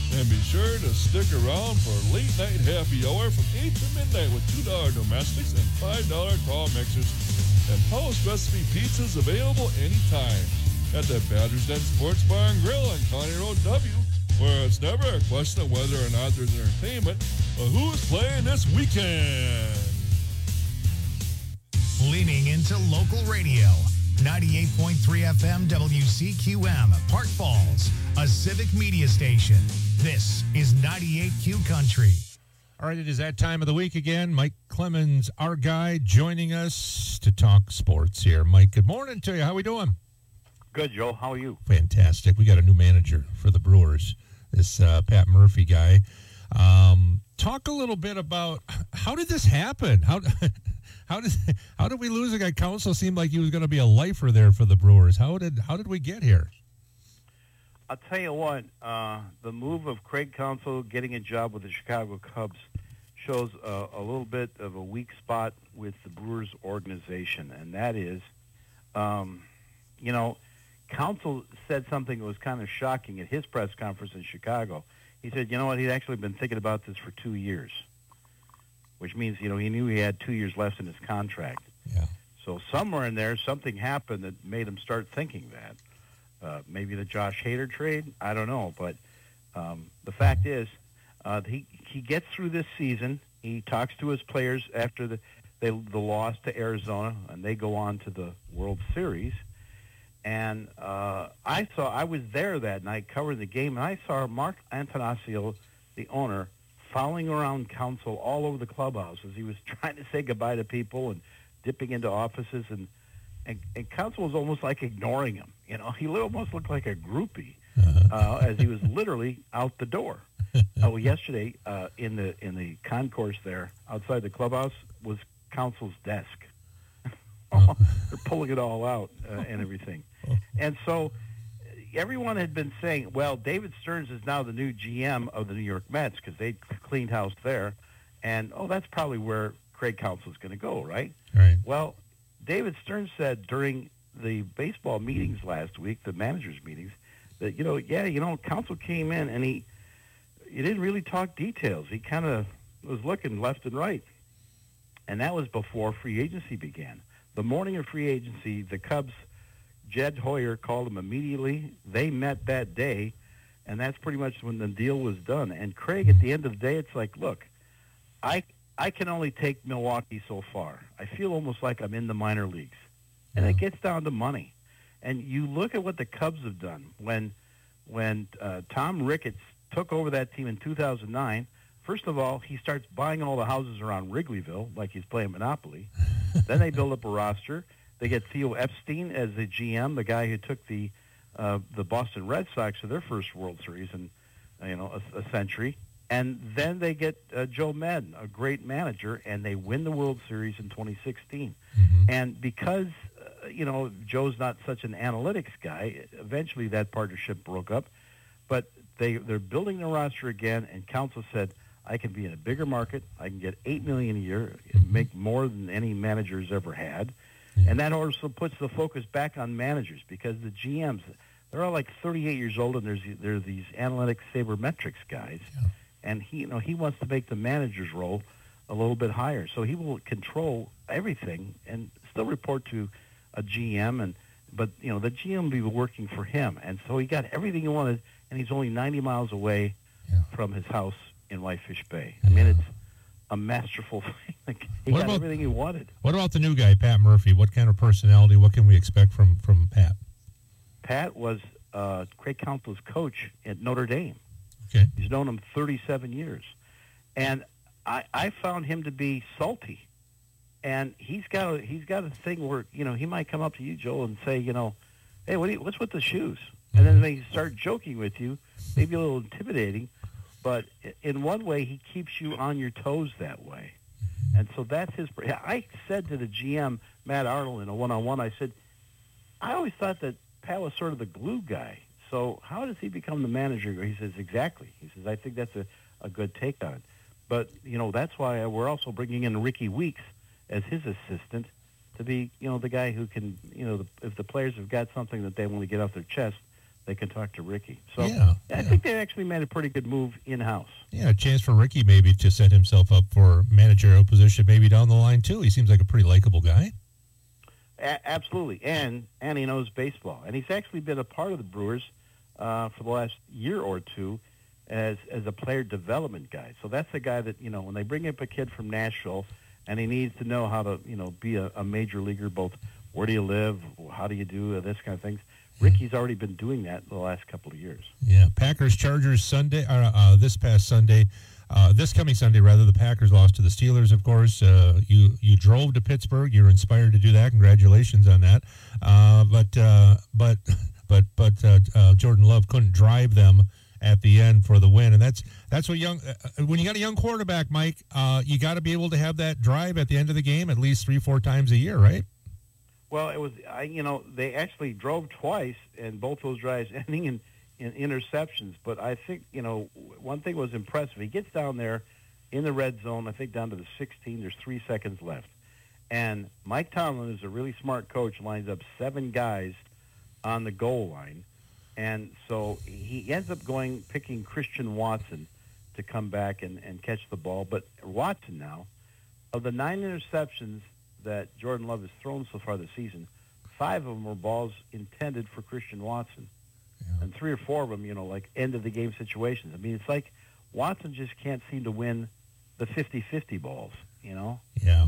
And be sure to stick around for late night happy hour from 8 to midnight with $2 domestics and $5 tall mixers. And Post Recipe Pizzas available anytime at the Badger's Den Sports Bar and Grill on County Road W, where it's never a question of whether or not there's entertainment, but who's playing this weekend. Leaning into local radio. 98.3 FM WCQM, Park Falls, a civic media station. This is 98Q Country. All right, it is that time of the week again. Mike Clemens, our guy, joining us to talk sports here. Mike, good morning to you. How we doing? Good, Joe. How are you? Fantastic. We got a new manager for the Brewers, this Pat Murphy guy. Talk a little bit about how did this happen? How did we lose a guy? Council seemed like he was going to be a lifer there for the Brewers. How did we get here? I'll tell you what, the move of Craig Counsell getting a job with the Chicago Cubs shows a little bit of a weak spot with the Brewers organization, and that is, Counsell said something that was kind of shocking at his press conference in Chicago. He said, you know what, he'd actually been thinking about this for 2 years, which means, he knew he had 2 years left in his contract. Yeah. So somewhere in there, something happened that made him start thinking that. Maybe the Josh Hader trade, I don't know. But the fact is, he gets through this season. He talks to his players after the loss to Arizona, and they go on to the World Series. And I was there that night covering the game, and I saw Mark Antanasio, the owner, following around Counsell all over the clubhouse as he was trying to say goodbye to people and dipping into offices, and Counsell was almost like ignoring him. He almost looked like a groupie as he was literally out the door. Yesterday in the concourse there outside the clubhouse was Counsell's desk. They're pulling it all out and everything. And so everyone had been saying, well, David Stearns is now the new GM of the New York Mets because they cleaned house there. And, that's probably where Craig Counsell is going to go, right? Right. Well, David Stearns said during the baseball meetings last week, the managers' meetings, that, Counsell came in and he didn't really talk details. He kind of was looking left and right. And that was before free agency began. The morning of free agency, the Cubs, Jed Hoyer called him immediately. They met that day, and that's pretty much when the deal was done. And Craig, at the end of the day, it's like, look, I can only take Milwaukee so far. I feel almost like I'm in the minor leagues. And it gets down to money. And you look at what the Cubs have done. When Tom Ricketts took over that team in 2009, first of all, he starts buying all the houses around Wrigleyville like he's playing Monopoly. Then they build up a roster. They get Theo Epstein as the GM, the guy who took the Boston Red Sox to their first World Series in a century. And then they get Joe Maddon, a great manager, and they win the World Series in 2016. Mm-hmm. And because Joe's not such an analytics guy, eventually that partnership broke up. But they're building the roster again, and Counsell said, I can be in a bigger market. I can get $8 million a year, make more than any manager's ever had. And that also puts the focus back on managers because the GMs, they're all like 38 years old, and there's these analytics sabermetrics guys. Yeah. And he wants to make the manager's role a little bit higher. So he will control everything and still report to a GM, but the GM will be working for him. And so he got everything he wanted, and he's only 90 miles away from his house in Whitefish Bay. I mean, it's a masterful thing. Like, he got everything he wanted. What about the new guy, Pat Murphy? What kind of personality? What can we expect from Pat? Pat was Craig Counsell's coach at Notre Dame. Okay. He's known him 37 years. And I found him to be salty. And he's got a thing where, he might come up to you, Joel, and say, hey, what's with the shoes? And then they start joking with you, maybe a little intimidating. But in one way, he keeps you on your toes that way. And so that's his. I said to the GM, Matt Arnold, in a one-on-one, I said, I always thought that Pat was sort of the glue guy. So how does he become the manager? He says, exactly. He says, I think that's a good take on it. But, that's why we're also bringing in Ricky Weeks as his assistant to be, the guy who can, if the players have got something that they want to get off their chest, they can talk to Ricky. So I think they actually made a pretty good move in-house. Yeah, a chance for Ricky maybe to set himself up for managerial position maybe down the line, too. He seems like a pretty likable guy. Absolutely, and he knows baseball. And he's actually been a part of the Brewers for the last year or two as a player development guy. So that's a guy that, when they bring up a kid from Nashville and he needs to know how to, be a major leaguer, both where do you live, how do you do this kind of things. Ricky's already been doing that the last couple of years. Yeah, Packers-Chargers Sunday, this past Sunday, this coming Sunday, rather, the Packers lost to the Steelers, of course. You drove to Pittsburgh. You're inspired to do that. Congratulations on that. But Jordan Love couldn't drive them at the end for the win, and that's what when you got a young quarterback, Mike, you got to be able to have that drive at the end of the game at least 3-4 times a year, right? Well, it was they actually drove twice, and both those drives ending in interceptions. But I think one thing was impressive. He gets down there in the red zone, I think down to the 16. There's 3 seconds left, and Mike Tomlin, who's a really smart coach, lines up 7 guys on the goal line. And so he ends up picking Christian Watson to come back and catch the ball. But Watson now, of the 9 interceptions that Jordan Love has thrown so far this season, 5 of them were balls intended for Christian Watson. Yeah. And 3 or 4 of them, like end-of-the-game situations. I mean, it's like Watson just can't seem to win the 50-50 balls, Yeah.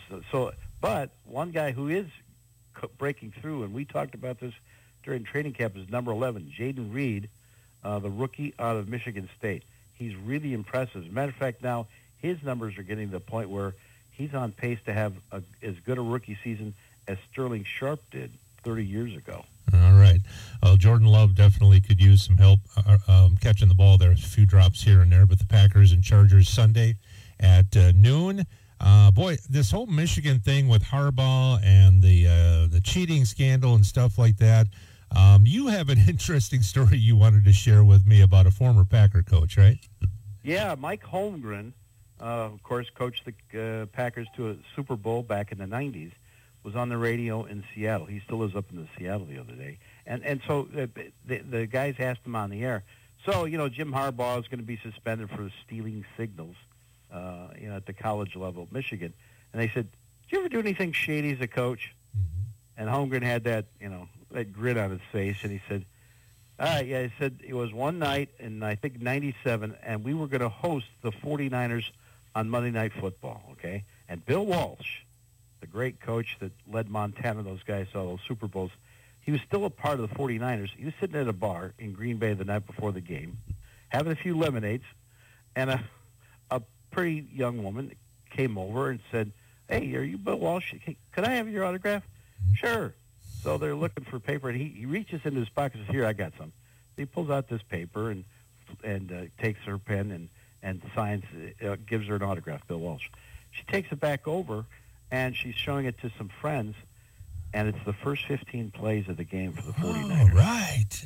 But one guy who is breaking through, and we talked about this during training camp, is number 11, Jaden Reed, the rookie out of Michigan State. He's really impressive. As a matter of fact, now his numbers are getting to the point where he's on pace to have as good a rookie season as Sterling Sharp did 30 years ago. All right. Well, Jordan Love definitely could use some help catching the ball. There's a few drops here and there, but the Packers and Chargers Sunday at noon. Boy, this whole Michigan thing with Harbaugh and the cheating scandal and stuff like that, you have an interesting story you wanted to share with me about a former Packer coach, right? Yeah, Mike Holmgren, of course, coached the Packers to a Super Bowl back in the 90s, was on the radio in Seattle. He still lives up in Seattle the other day. And so the guys asked him on the air, so, Jim Harbaugh is going to be suspended for stealing signals, at the college level of Michigan. And they said, did you ever do anything shady as a coach? Mm-hmm. And Holmgren had that, that grin on his face, and he said, he said it was one night in, I think, 97, and we were going to host the 49ers on Monday Night Football, okay? And Bill Walsh, the great coach that led Montana, those guys to all those Super Bowls, he was still a part of the 49ers. He was sitting at a bar in Green Bay the night before the game, having a few lemonades, and a pretty young woman came over and said, hey, are you Bill Walsh? Could I have your autograph? Sure. So they're looking for paper, and he reaches into his pocket and says, here, I got some. He pulls out this paper and takes her pen and signs, gives her an autograph, Bill Walsh. She takes it back over, and she's showing it to some friends, and it's the first 15 plays of the game for the 49ers. Oh, right.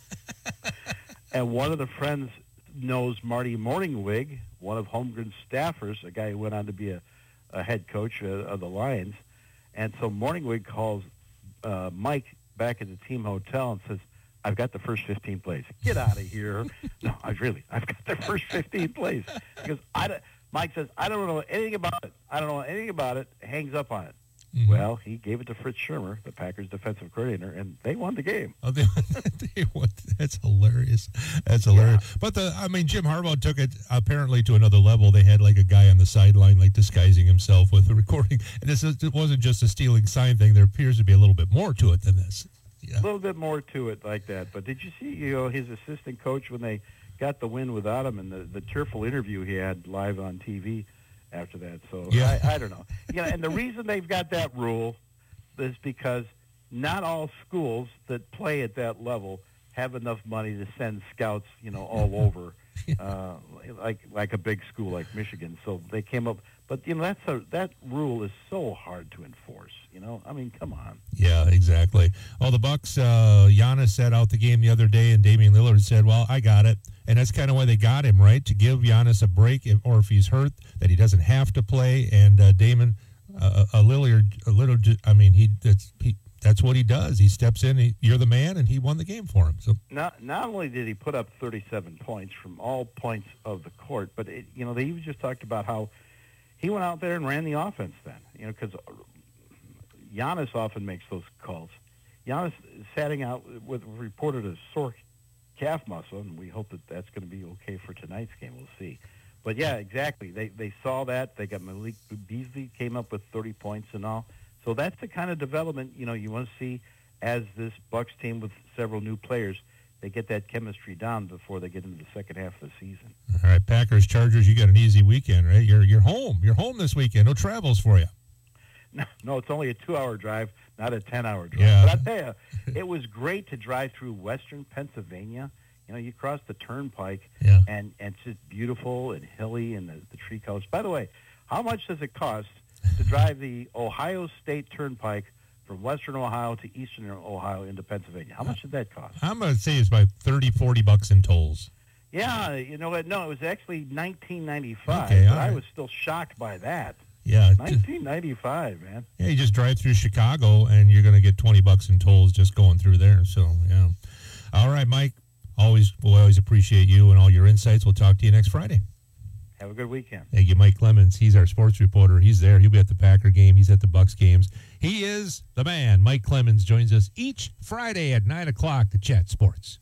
And one of the friends knows Marty Morningwig, one of Holmgren's staffers, a guy who went on to be a head coach of the Lions. And so Morningwig calls Mike back at the team hotel and says, I've got the first 15 plays. Get out of here. No, I've got the first 15 plays. Because Mike says, I don't know anything about it. I don't know anything about it. Hangs up on it. Mm-hmm. Well, he gave it to Fritz Schirmer, the Packers defensive coordinator, and they won the game. Oh, they won. That's hilarious. That's hilarious. Yeah. But Jim Harbaugh took it apparently to another level. They had like a guy on the sideline, like disguising himself with a recording. And it wasn't just a stealing sign thing. There appears to be a little bit more to it than this. Yeah. A little bit more to it like that. But did you see, his assistant coach when they got the win without him and the tearful interview he had live on TV after that? So yeah. I don't know. And the reason they've got that rule is because not all schools that play at that level have enough money to send scouts, all over, like a big school like Michigan. So they came up. But, that rule is so hard to enforce, come on. Yeah, exactly. Well, the Bucks, Giannis sat out the game the other day, and Damian Lillard said, well, I got it. And that's kind of why they got him, right? To give Giannis a break, or if he's hurt, that he doesn't have to play. And Lillard, that's what he does. He steps in. You're the man, and he won the game for him. So not only did he put up 37 points from all points of the court, but they even just talked about how he went out there and ran the offense. Then because Giannis often makes those calls. Giannis is sitting out with reported a sore calf muscle, and we hope that that's going to be okay for tonight's game. We'll see. But yeah, exactly. They saw that. They got Malik Beasley came up with 30 points and all. So that's the kind of development, you want to see as this Bucks team with several new players, they get that chemistry down before they get into the second half of the season. All right, Packers, Chargers, you got an easy weekend, right? You're home. You're home this weekend. No travels for you. No, it's only a 2-hour drive, not a 10-hour drive. Yeah. But I'll tell you, it was great to drive through western Pennsylvania. You cross the turnpike, yeah. and it's just beautiful and hilly and the tree colors. By the way, how much does it cost to drive the Ohio State Turnpike from western Ohio to eastern Ohio into Pennsylvania? How much did that cost? I'm going to say it's about $30-$40 in tolls. Yeah, no, it was actually $19.95, okay, but right. I was still shocked by that. Yeah, $19.95, man. Yeah, you just drive through Chicago, and you're going to get $20 in tolls just going through there. So, yeah. All right, Mike. We'll always appreciate you and all your insights. We'll talk to you next Friday. Have a good weekend. Thank you, Mike Clemens. He's our sports reporter. He's there. He'll be at the Packer game. He's at the Bucks games. He is the man. Mike Clemens joins us each Friday at 9 o'clock to chat sports.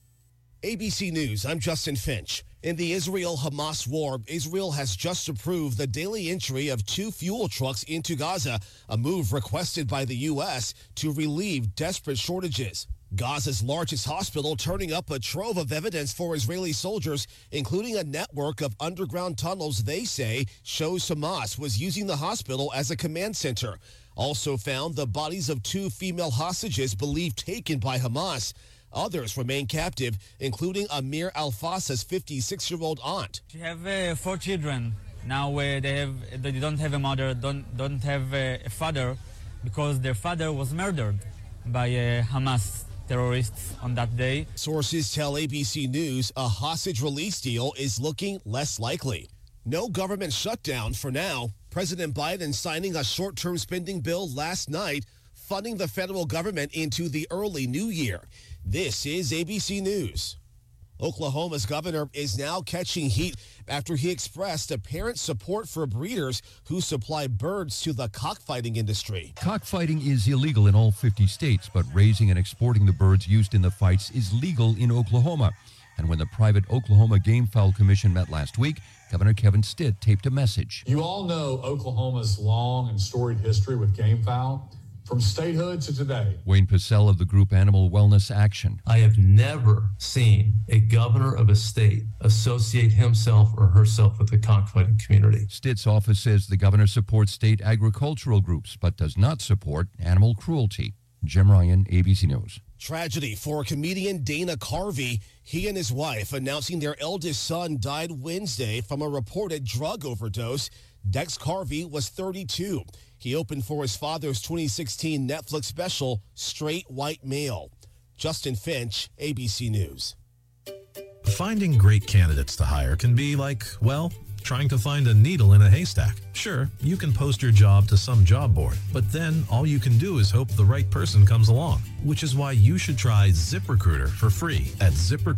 ABC News, I'm Justin Finch. In the Israel-Hamas war, Israel has just approved the daily entry of 2 fuel trucks into Gaza, a move requested by the U.S. to relieve desperate shortages. Gaza's largest hospital turning up a trove of evidence for Israeli soldiers, including a network of underground tunnels they say shows Hamas was using the hospital as a command center. Also found the bodies of 2 female hostages believed taken by Hamas. Others remain captive, including Amir Al-Fasa's 56-year-old aunt. She have 4 children. Now they don't have a mother, don't have a father, because their father was murdered by Hamas terrorists on that day. Sources tell ABC News a hostage release deal is looking less likely. No government shutdown for now. President Biden signing a short-term spending bill last night, funding the federal government into the early new year. This is ABC News. Oklahoma's governor is now catching heat after he expressed apparent support for breeders who supply birds to the cockfighting industry. Cockfighting is illegal in all 50 states, but raising and exporting the birds used in the fights is legal in Oklahoma. And when the private Oklahoma Game Fowl Commission met last week, Governor Kevin Stitt taped a message. You all know Oklahoma's long and storied history with game fowl. From statehood to today. Wayne Pacell of the group Animal Wellness Action. I have never seen a governor of a state associate himself or herself with the cockfighting community. Stitt's office says the governor supports state agricultural groups, but does not support animal cruelty. Jim Ryan, ABC News. Tragedy for comedian Dana Carvey. He and his wife announcing their eldest son died Wednesday from a reported drug overdose. Dex Carvey was 32. He opened for his father's 2016 Netflix special, Straight White Male. Justin Finch, ABC News. Finding great candidates to hire can be like, well, trying to find a needle in a haystack. Sure, you can post your job to some job board, but then all you can do is hope the right person comes along, which is why you should try ZipRecruiter for free at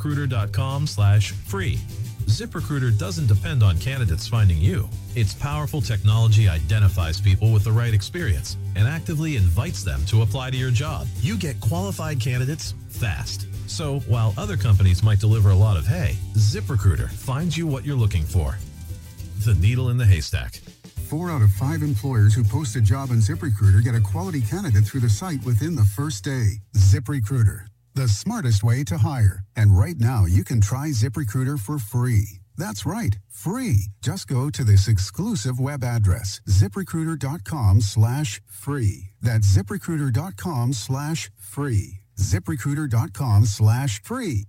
ZipRecruiter.com/free. ZipRecruiter doesn't depend on candidates finding you. Its powerful technology identifies people with the right experience and actively invites them to apply to your job. You get qualified candidates fast. So while other companies might deliver a lot of hay, ZipRecruiter finds you what you're looking for. The needle in the haystack. 4 out of 5 employers who post a job on ZipRecruiter get a quality candidate through the site within the first day. ZipRecruiter, the smartest way to hire. And right now, you can try ZipRecruiter for free. That's right, free. Just go to this exclusive web address, ZipRecruiter.com/free. That's ZipRecruiter.com/free. ZipRecruiter.com/free.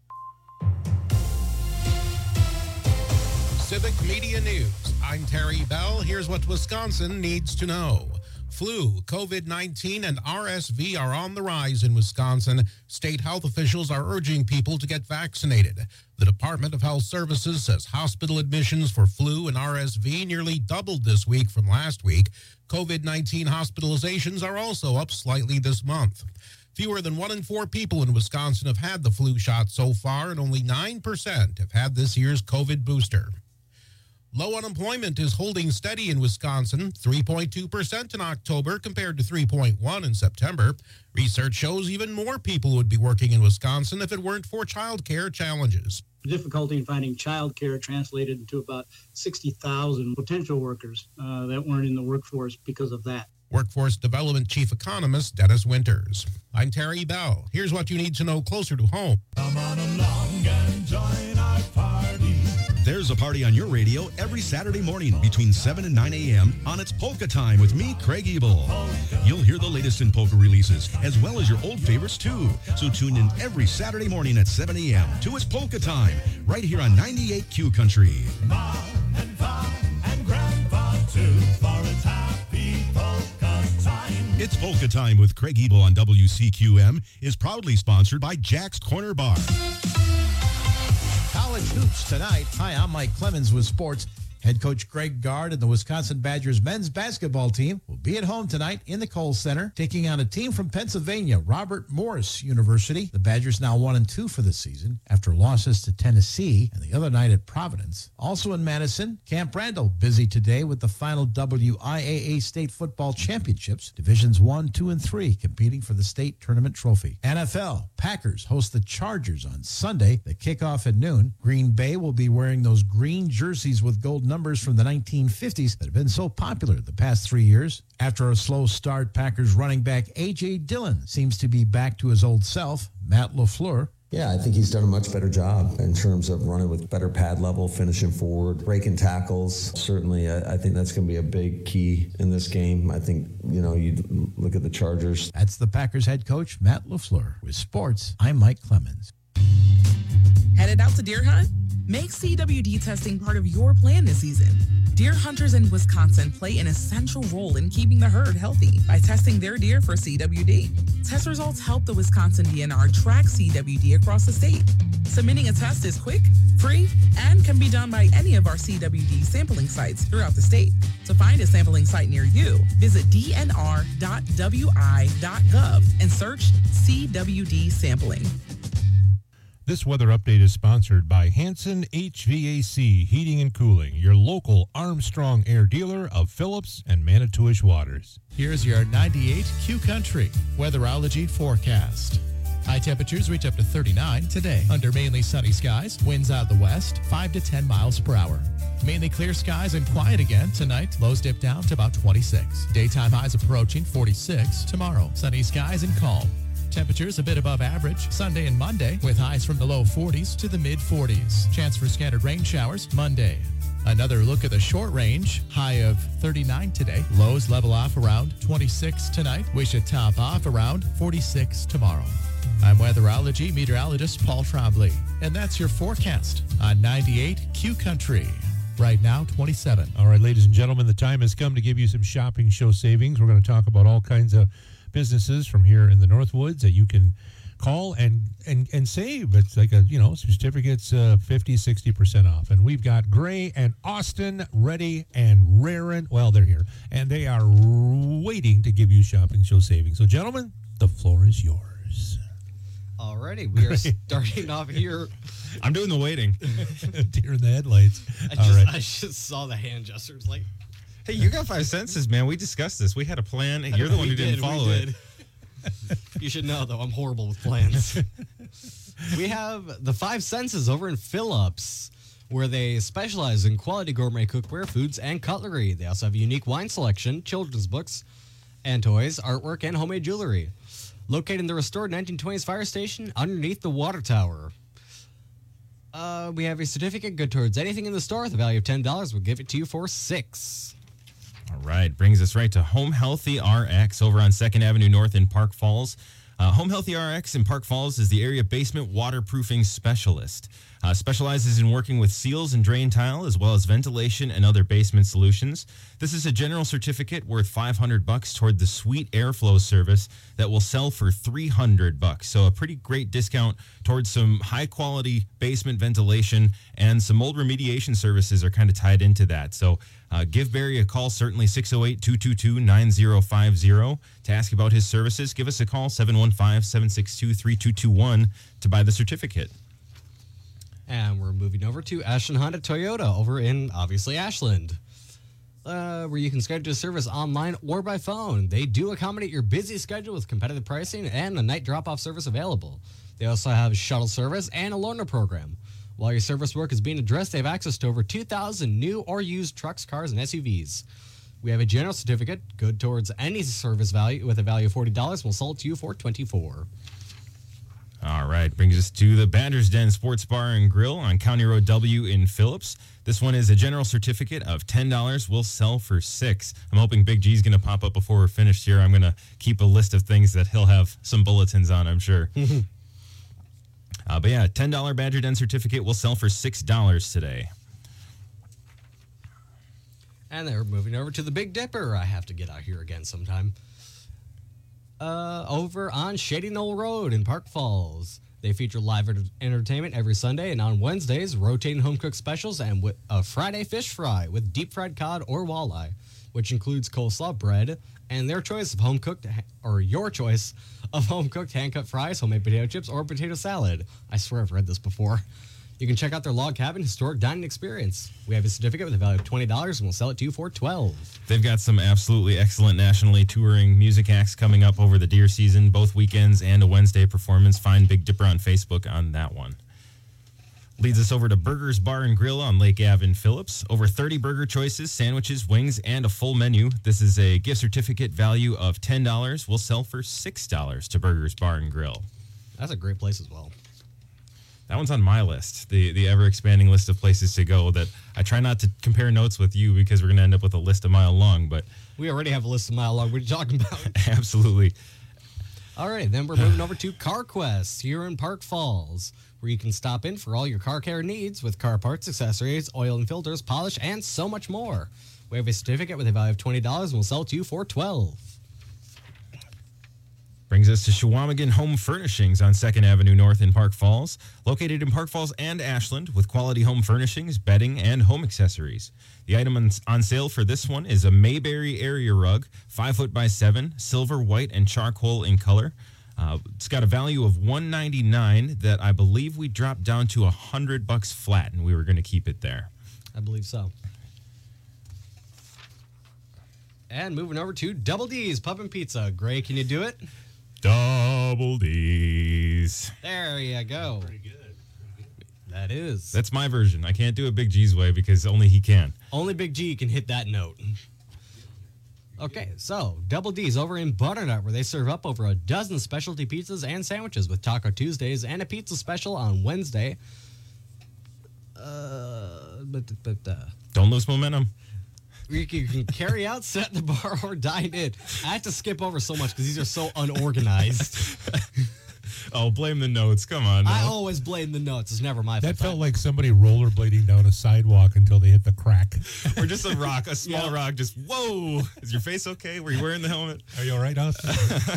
Civic Media News. I'm Terry Bell. Here's what Wisconsin needs to know. Flu, COVID-19, and RSV are on the rise in Wisconsin. State health officials are urging people to get vaccinated. The Department of Health Services says hospital admissions for flu and RSV nearly doubled this week from last week. COVID-19 hospitalizations are also up slightly this month. Fewer than 1 in 4 people in Wisconsin have had the flu shot so far, and only 9% have had this year's COVID booster. Low unemployment is holding steady in Wisconsin, 3.2% in October compared to 3.1% in September. Research shows even more people would be working in Wisconsin if it weren't for child care challenges. Difficulty in finding child care translated into about 60,000 potential workers that weren't in the workforce because of that. Workforce Development Chief Economist Dennis Winters. I'm Terry Bell. Here's what you need to know closer to home. Come on along and join our party. There's a party on your radio every Saturday morning between 7 and 9 a.m. on It's Polka Time with me, Craig Ebel. You'll hear the latest in polka releases as well as your old favorites too. So tune in every Saturday morning at 7 a.m. to It's Polka Time right here on 98Q Country. Mom and Pop and Grandpa too for its happy polka time. It's Polka Time with Craig Ebel on WCQM is proudly sponsored by Jack's Corner Bar. College hoops tonight. Hi, I'm Mike Clemens with sports. Head coach Greg Gard and the Wisconsin Badgers men's basketball team will be at home tonight in the Kohl Center, taking on a team from Pennsylvania, Robert Morris University. The Badgers now 1-2 for the season after losses to Tennessee and the other night at Providence. Also in Madison, Camp Randall busy today with the final WIAA State Football Championships. Divisions 1, 2, and 3 competing for the state tournament trophy. NFL, Packers host the Chargers on Sunday. They kick off at noon. Green Bay will be wearing those green jerseys with gold numbers from the 1950s that have been so popular the past 3 years. After a slow start, Packers running back A.J. Dillon seems to be back to his old self. Matt LaFleur. Yeah, I think he's done a much better job in terms of running with better pad level, finishing forward, breaking tackles. Certainly, I think that's going to be a big key in this game. I think, you look at the Chargers. That's the Packers head coach, Matt LaFleur. With sports, I'm Mike Clemens. Headed out to deer hunt? Make CWD testing part of your plan this season. Deer hunters in Wisconsin play an essential role in keeping the herd healthy by testing their deer for CWD. Test results help the Wisconsin DNR track CWD across the state. Submitting a test is quick, free, and can be done by any of our CWD sampling sites throughout the state. To find a sampling site near you, visit dnr.wi.gov and search CWD sampling. This weather update is sponsored by Hanson HVAC Heating and Cooling, your local Armstrong Air dealer of Phillips and Manitowish Waters. Here's your 98Q Country weatherology forecast. High temperatures reach up to 39 today under mainly sunny skies. Winds out of the west, 5 to 10 miles per hour. Mainly clear skies and quiet again tonight. Lows dip down to about 26. Daytime highs approaching 46 tomorrow. Sunny skies and calm. Temperatures a bit above average Sunday and Monday with highs from the low 40s to the mid 40s. Chance for scattered rain showers Monday. Another look at the short range. High of 39 today. Lows level off around 26 tonight. We should top off around 46 tomorrow. I'm weatherology meteorologist Paul Trombley, and that's your forecast on 98Q Country. Right now, 27. All right, ladies and gentlemen, the time has come to give you some shopping show savings. We're going to talk about all kinds of businesses from here in the Northwoods that you can call and save. It's like certificates 50-60% off. And we've got Gray and Austin ready and raring. Well, they're here. And they are waiting to give you shopping show savings. So, gentlemen, the floor is yours. Alrighty, we are starting off here. I'm doing the waiting. Deer in the headlights. I just saw the hand gestures like, hey, you got 5 senses, man. We discussed this. We had a plan. You're the one who didn't follow it. You should know, though, I'm horrible with plans. We have the 5 Senses over in Phillips, where they specialize in quality gourmet cookware, foods, and cutlery. They also have a unique wine selection, children's books, and toys, artwork, and homemade jewelry. Located in the restored 1920s fire station underneath the water tower. We have a certificate good towards anything in the store. The value of $10. We'll give it to you for $6. All right. Brings us right to Home Healthy RX over on 2nd Avenue North in Park Falls. Home Healthy RX in Park Falls is the area basement waterproofing specialist. Specializes in working with seals and drain tile, as well as ventilation and other basement solutions. This is a general certificate worth $500 toward the suite airflow service that will sell for $300. So a pretty great discount towards some high-quality basement ventilation, and some mold remediation services are kind of tied into that. So give Barry a call, certainly 608-222-9050 to ask about his services. Give us a call, 715-762-3221 to buy the certificate. And we're moving over to Ashland Honda Toyota over in, obviously, Ashland, where you can schedule a service online or by phone. They do accommodate your busy schedule with competitive pricing and a night drop-off service available. They also have shuttle service and a loaner program. While your service work is being addressed, they have access to over 2,000 new or used trucks, cars, and SUVs. We have a general certificate good towards any service value with a value of $40. We'll sell it to you for $24. All right, brings us to the Badger's Den Sports Bar and Grill on County Road W in Phillips. This one is a general certificate of $10. We'll sell for $6. I'm hoping Big G's going to pop up before we're finished here. I'm going to keep a list of things that he'll have some bulletins on, I'm sure. But yeah, $10 Badger Den certificate will sell for $6 today. And they're moving over to the Big Dipper. I have to get out here again sometime. Over on Shady Knoll Road in Park Falls. They feature live entertainment every Sunday, and on Wednesdays, rotating home-cooked specials and with a Friday fish fry with deep-fried cod or walleye, which includes coleslaw, bread, and their choice of home-cooked, or your choice of home-cooked hand-cut fries, homemade potato chips, or potato salad. I swear I've read this before. You can check out their log cabin historic dining experience. We have a certificate with a value of $20, and we'll sell it to you for $12. They've got some absolutely excellent nationally touring music acts coming up over the deer season, both weekends and a Wednesday performance. Find Big Dipper on Facebook on that one. Leads us over to Burgers Bar and Grill on Lake Ave in Phillips. Over 30 burger choices, sandwiches, wings, and a full menu. This is a gift certificate value of $10. We'll sell for $6 to Burgers Bar and Grill. That's a great place as well. That one's on my list, the ever-expanding list of places to go that I try not to compare notes with you because we're going to end up with a list a mile long, but... We already have a list a mile long. What are you talking about? Absolutely. All right, then we're moving over to CarQuest here in Park Falls, where you can stop in for all your car care needs with car parts, accessories, oil and filters, polish, and so much more. We have a certificate with a value of $20, and we'll sell it to you for $12. Brings us to Shawamigan Home Furnishings on 2nd Avenue North in Park Falls. Located in Park Falls and Ashland with quality home furnishings, bedding, and home accessories. The item on sale for this one is a Mayberry area rug, 5 foot by 7, silver, white, and charcoal in color. It's got a value of $199 that I believe we dropped down to $100 flat, and we were going to keep it there. I believe so. And moving over to Double D's Pub and Pizza. Gray, can you do it? Double D's. There you go. Pretty good. That is. That's my version. I can't do it Big G's way because only he can. Only Big G can hit that note. Okay, so Double D's over in Butternut, where they serve up over a dozen specialty pizzas and sandwiches with Taco Tuesdays and a pizza special on Wednesday. Don't lose momentum. You can carry out, sit at the bar, or dine in. I had to skip over so much because these are so unorganized. Oh, blame the notes. Come on. I always blame the notes. It's never my fault. That felt like somebody rollerblading down a sidewalk until they hit the crack. Or just a rock, a small rock, just, whoa. Is your face okay? Were you wearing the helmet? Are you all right, Austin?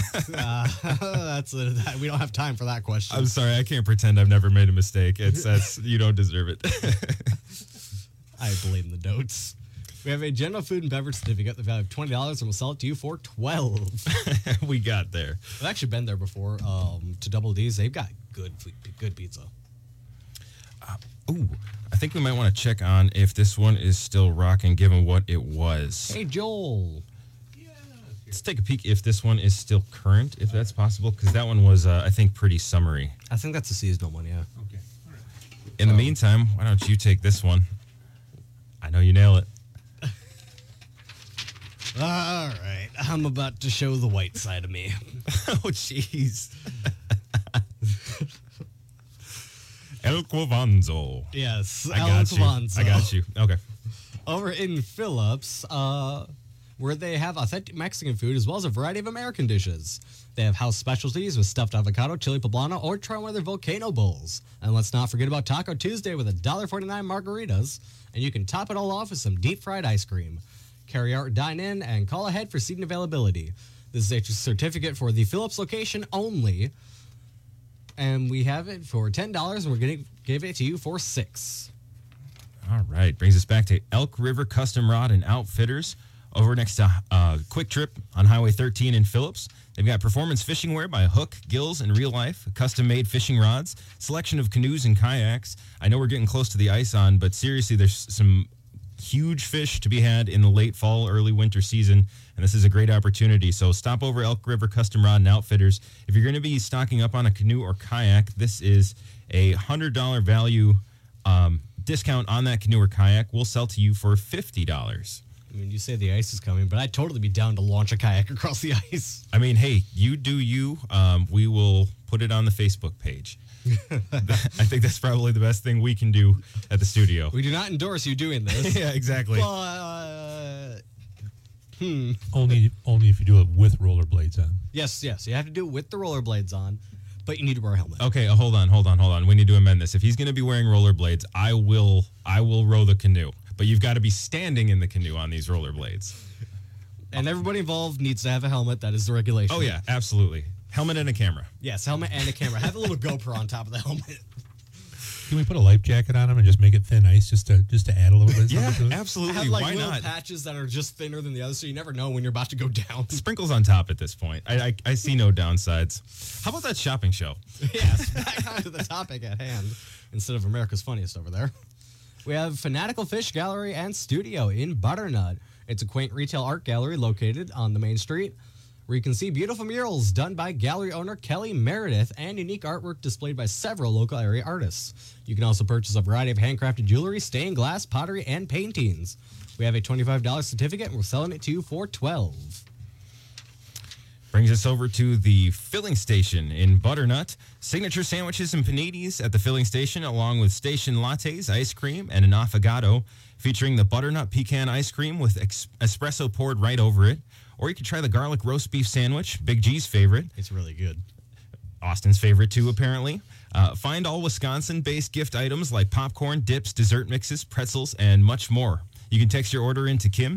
We don't have time for that question. I'm sorry. I can't pretend I've never made a mistake. That's you don't deserve it. I blame the notes. We have a general food and beverage certificate, the value of $20, and we'll sell it to you for $12. We got there. I've actually been there before to Double D's. They've got good pizza. I think we might want to check on if this one is still rocking, given what it was. Hey, Joel. Let's take a peek if this one is still current, if that's possible, because that one was, I think, pretty summery. I think that's a seasonal one, yeah. Okay. All right. In the meantime, why don't you take this one? I know you nail it. All right. I'm about to show the white side of me. Oh, jeez. El Quavanzo. Yes, I got you. Okay. Over in Phillips, where they have authentic Mexican food as well as a variety of American dishes. They have house specialties with stuffed avocado, chili poblano, or try one of their volcano bowls. And let's not forget about Taco Tuesday with $1.49 margaritas. And you can top it all off with some deep-fried ice cream. Carry out, dine in, and call ahead for seating availability. This is a certificate for the Phillips location only. And we have it for $10, and we're going to give it to you for $6. All right. Brings us back to Elk River Custom Rod and Outfitters over next to Quick Trip on Highway 13 in Phillips. They've got performance fishing wear by Hook, Gills, and Real Life, custom-made fishing rods, selection of canoes and kayaks. I know we're getting close to the ice on, but seriously, there's some huge fish to be had in the late fall, early winter season, and this is a great opportunity. So stop over Elk River Custom Rod and Outfitters. If you're going to be stocking up on a canoe or kayak, this is a $100 value discount on that canoe or kayak. We'll sell to you for $50. I mean, you say the ice is coming, but I'd totally be down to launch a kayak across the ice. I mean, hey, you do you. We will put it on the Facebook page. I think that's probably the best thing we can do at the studio. We do not endorse you doing this. Yeah, exactly. But, Only if you do it with rollerblades on. Yes. You have to do it with the rollerblades on, but you need to wear a helmet. Okay, hold on. We need to amend this. If he's going to be wearing rollerblades, I will row the canoe. But you've got to be standing in the canoe on these rollerblades. And everybody involved needs to have a helmet. That is the regulation. Oh, yeah, absolutely. Helmet and a camera. Yes, helmet and a camera. Have a little GoPro on top of the helmet. Can we put a life jacket on him and just make it thin ice just to add a little bit? Yeah, to it? absolutely. Have like Why little not? patches that are just thinner than the others, so you never know when you're about to go down. Sprinkles on top at this point. I see no downsides. How about that shopping show? Yes, back onto the topic at hand instead of America's Funniest over there. We have Fanatical Fish Gallery and Studio in Butternut. It's a quaint retail art gallery located on the main street where you can see beautiful murals done by gallery owner Kelly Meredith and unique artwork displayed by several local area artists. You can also purchase a variety of handcrafted jewelry, stained glass, pottery, and paintings. We have a $25 certificate and we're selling it to you for $12. Brings us over to the filling station in Butternut. Signature sandwiches and paninis at the filling station, along with station lattes, ice cream, and an affogato, featuring the butternut pecan ice cream with espresso poured right over it. Or you could try the garlic roast beef sandwich, Big G's favorite. It's really good. Austin's favorite, too, apparently. Find all Wisconsin-based gift items like popcorn, dips, dessert mixes, pretzels, and much more. You can text your order into Kim,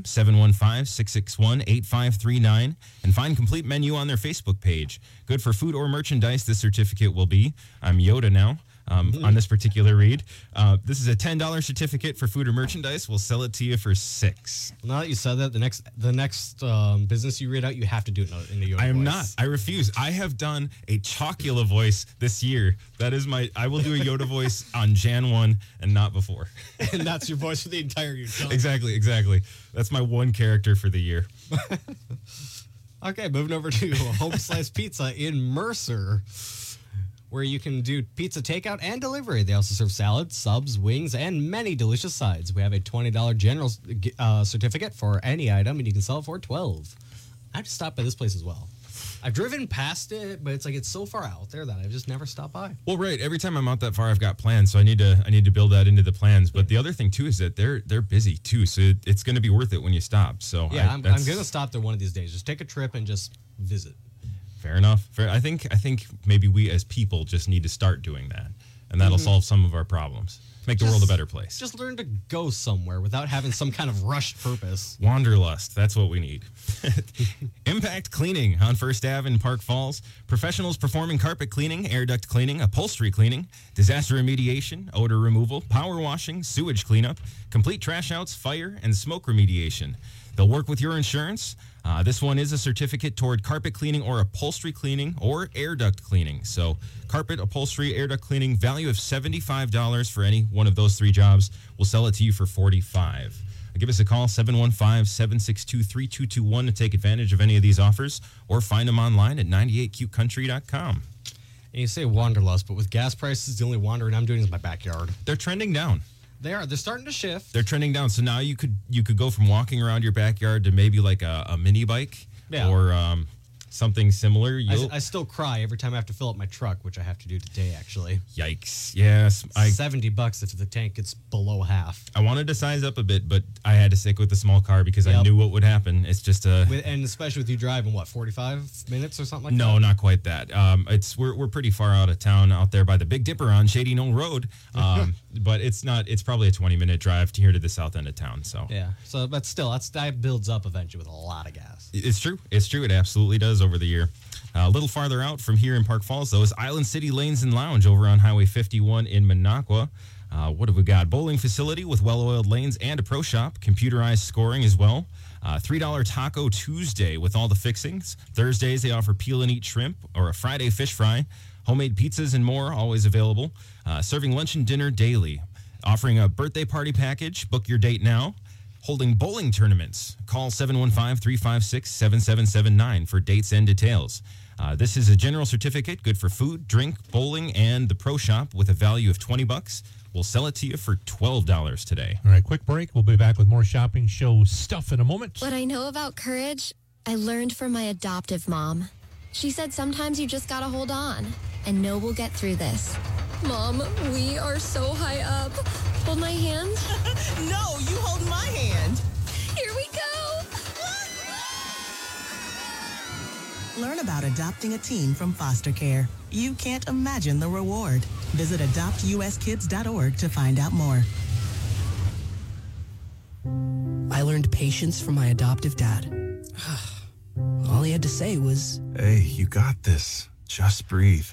715-661-8539, and find complete menu on their Facebook page. Good for food or merchandise, this certificate will be. I'm Yoda now on this particular read. This is a $10 certificate for food or merchandise. We'll sell it to you for $6. Now that you said that, the next business you read out, you have to do it in the Yoda I am voice. not. I refuse. I have done a Chocula voice this year. That is I will do a Yoda voice on Jan 1 and not before. And that's your voice for the entire year. Exactly. That's my one character for the year. Okay, moving over to Home Slice Pizza in Mercer, where you can do pizza takeout and delivery. They also serve salads, subs, wings, and many delicious sides. We have a $20 general certificate for any item, and you can sell it for $12. I have to stop by this place as well. I've driven past it, but it's so far out there that I've just never stopped by. Well, right. Every time I'm out that far, I've got plans, so I need to build that into the plans. But the other thing too is that they're busy too, so it's going to be worth it when you stop. So yeah, I'm going to stop there one of these days. Just take a trip and just visit. Fair enough. I think maybe we as people just need to start doing that, and that'll solve some of our problems. Make the world a better place. Just learn to go somewhere without having some kind of rushed purpose. Wanderlust. That's what we need. Impact Cleaning on First Ave in Park Falls. Professionals performing carpet cleaning, air duct cleaning, upholstery cleaning, disaster remediation, odor removal, power washing, sewage cleanup, complete trash outs, fire, and smoke remediation. They'll work with your insurance. This one is a certificate toward carpet cleaning or upholstery cleaning or air duct cleaning. So carpet, upholstery, air duct cleaning, value of $75 for any one of those three jobs. We'll sell it to you for $45. Give us a call, 715-762-3221 to take advantage of any of these offers, or find them online at 98qcountry.com. And you say wanderlust, but with gas prices, the only wandering I'm doing is my backyard. They're trending down. They're starting to shift. They're trending down. So now you could go from walking around your backyard to maybe like a mini bike or something similar. I still cry every time I have to fill up my truck, which I have to do today, actually. Yikes. Yes. $70 if the tank gets below half. I wanted to size up a bit, but I had to stick with the small car because I knew what would happen. It's just and especially with you driving, 45 minutes or something like that? No, not quite that. We're pretty far out of town out there by the Big Dipper on Shady Knoll Road. But it's probably a 20-minute drive here to the south end of town. So yeah. So, but still, that builds up eventually with a lot of gas. It's true. It absolutely does over the year. A little farther out from here in Park Falls, though, is Island City Lanes and Lounge over on Highway 51 in Minocqua. What have we got? Bowling facility with well-oiled lanes and a pro shop. Computerized scoring as well. $3 Taco Tuesday with all the fixings. Thursdays, they offer peel and eat shrimp or a Friday fish fry. Homemade pizzas and more, always available. Serving lunch and dinner daily. Offering a birthday party package. Book your date now. Holding bowling tournaments. Call 715-356-7779 for dates and details. This is a general certificate, good for food, drink, bowling, and the pro shop with a value of $20. We'll sell it to you for $12 today. All right, quick break. We'll be back with more shopping show stuff in a moment. What I know about courage, I learned from my adoptive mom. She said sometimes you just gotta hold on and know we'll get through this. Mom, we are so high up. Hold my hand. No, you hold my hand. Here we go. Learn about adopting a teen from foster care. You can't imagine the reward. Visit adoptuskids.org to find out more. I learned patience from my adoptive dad. All he had to say was, "Hey, you got this. Just breathe."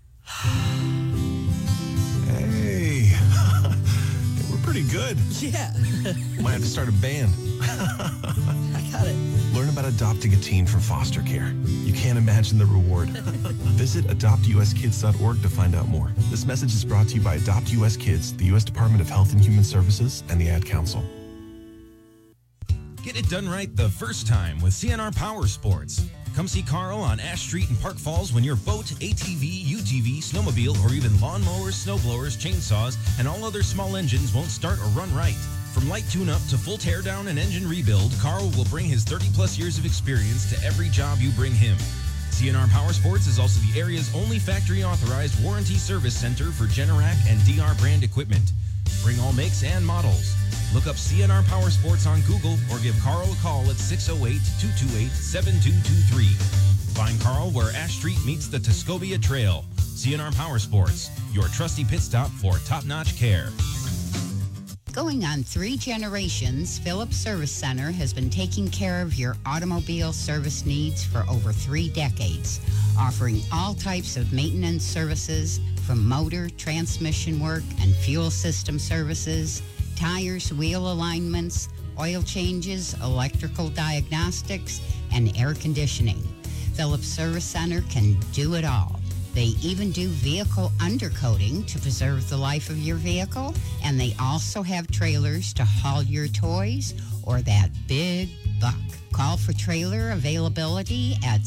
Hey, we're pretty good. Yeah. Might have to start a band. I got it. Learn about adopting a teen from foster care. You can't imagine the reward. Visit adoptuskids.org to find out more. This message is brought to you by Adopt US Kids, the U.S. Department of Health and Human Services, and the Ad Council. Get it done right the first time with CNR Power Sports. Come see Carl on Ash Street in Park Falls when your boat, ATV, UTV, snowmobile, or even lawnmowers, snowblowers, chainsaws, and all other small engines won't start or run right. From light tune-up to full teardown and engine rebuild, Carl will bring his 30-plus years of experience to every job you bring him. CNR Power Sports is also the area's only factory-authorized warranty service center for Generac and DR brand equipment. Bring all makes and models. Look up CNR Power Sports on Google or give Carl a call at 608-228-7223. Find Carl where Ash Street meets the Tuscobia Trail. CNR Power Sports, your trusty pit stop for top-notch care. Going on 3 generations, Phillips Service Center has been taking care of your automobile service needs for over 3 decades, offering all types of maintenance services from motor, transmission work, and fuel system services, tires, wheel alignments, oil changes, electrical diagnostics, and air conditioning. Phillips Service Center can do it all. They even do vehicle undercoating to preserve the life of your vehicle, and they also have trailers to haul your toys or that big buck. Call for trailer availability at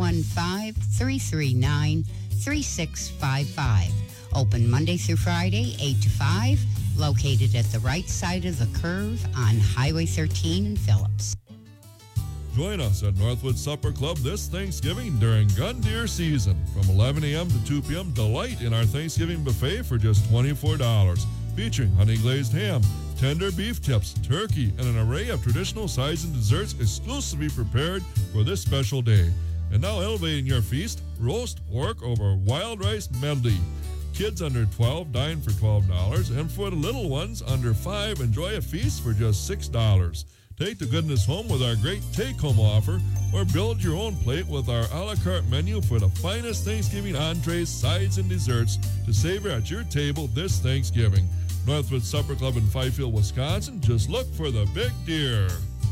715-339-3655. Open Monday through Friday, 8 to 5, located at the right side of the curve on Highway 13 in Phillips. Join us at Northwood Supper Club this Thanksgiving during gun deer season. From 11 a.m. to 2 p.m., delight in our Thanksgiving buffet for just $24. Featuring honey glazed ham, tender beef tips, turkey, and an array of traditional sides and desserts exclusively prepared for this special day. And now elevating your feast, roast pork over wild rice medley. Kids under 12 dine for $12, and for the little ones under 5, enjoy a feast for just $6. Take the goodness home with our great take-home offer, or build your own plate with our a la carte menu for the finest Thanksgiving entrees, sides, and desserts to savor at your table this Thanksgiving. Northwood Supper Club in Fifield, Wisconsin. Just look for the big deer.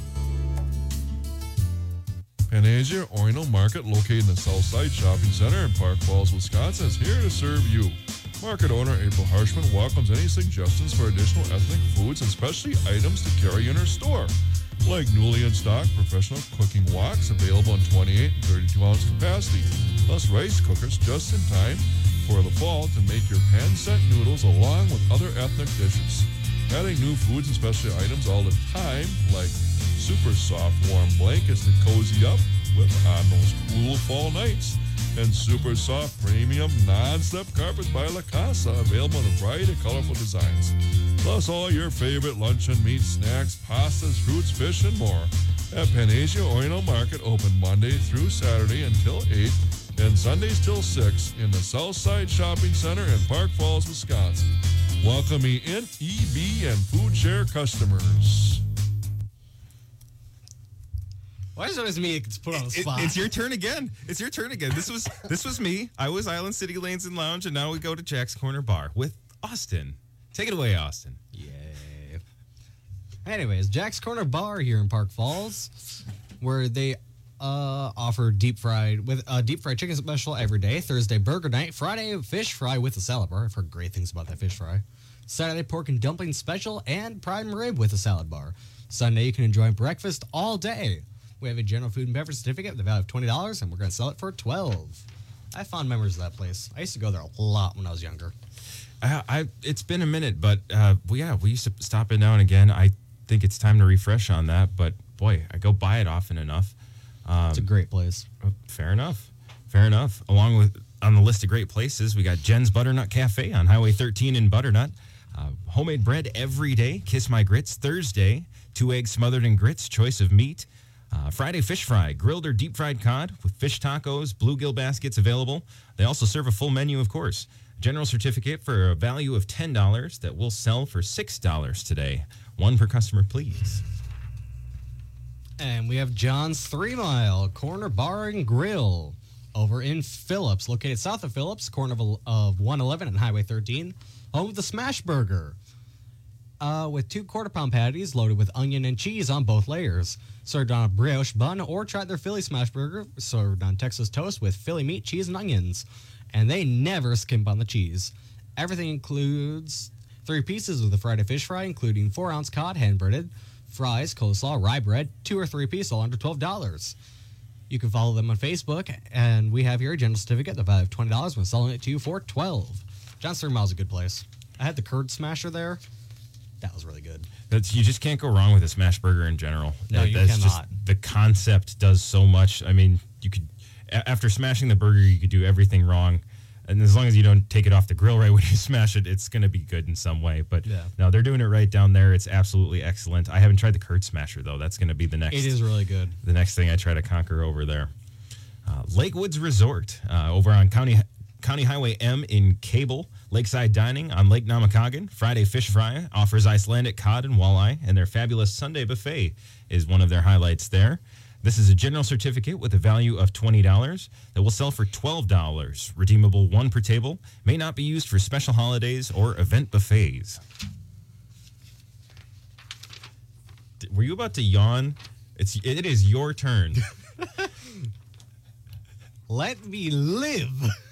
Panasia Oriental Market, located in the Southside Shopping Center in Park Falls, Wisconsin, is here to serve you. Market owner April Harshman welcomes any suggestions for additional ethnic foods and specialty items to carry in her store, like newly in stock professional cooking woks available in 28 and 32-ounce capacity, plus rice cookers just in time for the fall to make your pan-set noodles along with other ethnic dishes. Adding new foods and specialty items all the time, like super soft warm blankets to cozy up, on those cool fall nights. And super soft premium non-slip carpets by La Casa, available in a variety of colorful designs. Plus all your favorite luncheon meat, snacks, pastas, fruits, fish, and more at Panacea Oriental Market, open Monday through Saturday until 8 and Sundays till 6 in the Southside Shopping Center in Park Falls, Wisconsin. Welcoming in EB and Food Share customers. Why is it always me that gets put on the spot? It's your turn again. It's your turn again. This was me. I was Island City Lanes and Lounge, and now we go to Jack's Corner Bar with Austin. Take it away, Austin. Yay. Anyways, Jack's Corner Bar here in Park Falls, where they offer deep fried chicken special every day. Thursday, burger night. Friday, fish fry with a salad bar. I've heard great things about that fish fry. Saturday, pork and dumpling special, and prime rib with a salad bar. Sunday, you can enjoy breakfast all day. We have a general food and beverage certificate with a value of $20, and we're going to sell it for $12. I have fond memories of that place. I used to go there a lot when I was younger. It's been a minute, but we used to stop in now and again. I think it's time to refresh on that, but boy, I go by it often enough. It's a great place. Fair enough. Along with on the list of great places, we got Jen's Butternut Cafe on Highway 13 in Butternut. Homemade bread every day. Kiss My Grits Thursday. 2 eggs smothered in grits. Choice of meat. Friday fish fry, grilled or deep fried cod with fish tacos, bluegill baskets available. They also serve a full menu, of course. General certificate for a value of $10 that will sell for $6 today. One per customer, please. And we have John's 3 Mile Corner Bar and Grill over in Phillips, located south of Phillips, corner of 111 and Highway 13, home of the Smash Burger. With 2 quarter-pound patties loaded with onion and cheese on both layers. Served on a brioche bun, or try their Philly Smash Burger, served on Texas toast with Philly meat, cheese, and onions. And they never skimp on the cheese. Everything includes 3 pieces of the Friday fish fry, including 4-ounce cod, hand-breaded, fries, coleslaw, rye bread, 2 or 3 piece, all under $12. You can follow them on Facebook, and we have here a general certificate, the value of $20. We're selling it to you for $12. John's 3 Mile is a good place. I had the curd smasher there. That was really good. You just can't go wrong with a smash burger in general. No, you cannot. Just, the concept does so much. I mean, you could, after smashing the burger, you could do everything wrong. And as long as you don't take it off the grill right when you smash it, it's going to be good in some way. But no, they're doing it right down there. It's absolutely excellent. I haven't tried the curd smasher, though. That's going to be the next. It is really good. The next thing I try to conquer over there. Lake Woods Resort over on County Highway M in Cable. Lakeside Dining on Lake Namakagon. Friday Fish Fry offers Icelandic cod and walleye, and their fabulous Sunday buffet is one of their highlights there. This is a general certificate with a value of $20 that will sell for $12. Redeemable 1 per table. May not be used for special holidays or event buffets. Were you about to yawn? It is your turn. Let me live.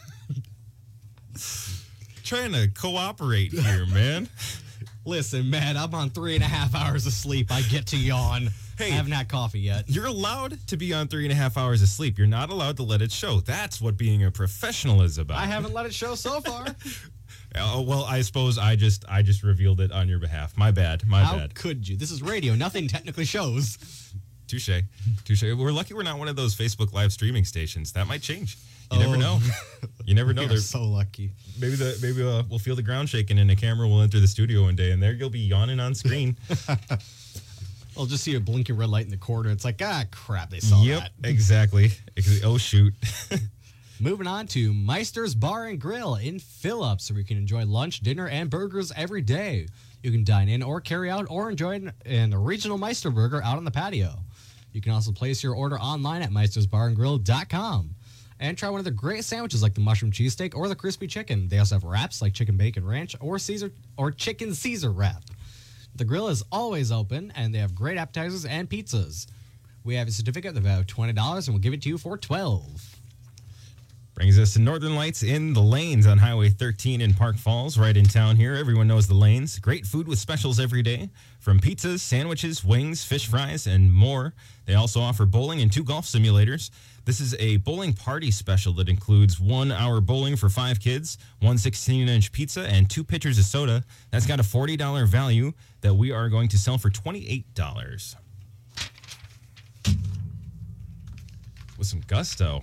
Trying to cooperate here, man. Listen, man, I'm on 3.5 hours of sleep. I get to yawn. Hey, I haven't had coffee yet. You're allowed to be on 3.5 hours of sleep. You're not allowed to let it show. That's what being a professional is about. I haven't let it show so far. Well, I suppose I just revealed it on your behalf. My bad. How could you? This is radio. Nothing technically shows. Touche. We're lucky we're not one of those Facebook live streaming stations. That might change. You never know. You never know. They're so lucky. Maybe we'll feel the ground shaking and a camera will enter the studio one day, and there you'll be yawning on screen. I'll just see a blinking red light in the corner. It's like, crap, they saw that. Yep, exactly. Oh, shoot. Moving on to Meister's Bar and Grill in Phillips, where you can enjoy lunch, dinner, and burgers every day. You can dine in or carry out or enjoy an original Meister burger out on the patio. You can also place your order online at meistersbarandgrill.com. And try one of the great sandwiches like the mushroom cheesesteak or the crispy chicken. They also have wraps like chicken bacon ranch or chicken Caesar wrap. The grill is always open, and they have great appetizers and pizzas. We have a certificate of about $20, and we'll give it to you for $12. Brings us to Northern Lights in the Lanes on Highway 13 in Park Falls, right in town here. Everyone knows the Lanes. Great food with specials every day, from pizzas, sandwiches, wings, fish fries, and more. They also offer bowling and 2 golf simulators. This is a bowling party special that includes 1 hour bowling for 5 kids, 1 16-inch pizza, and 2 pitchers of soda. That's got a $40 value that we are going to sell for $28. with some gusto.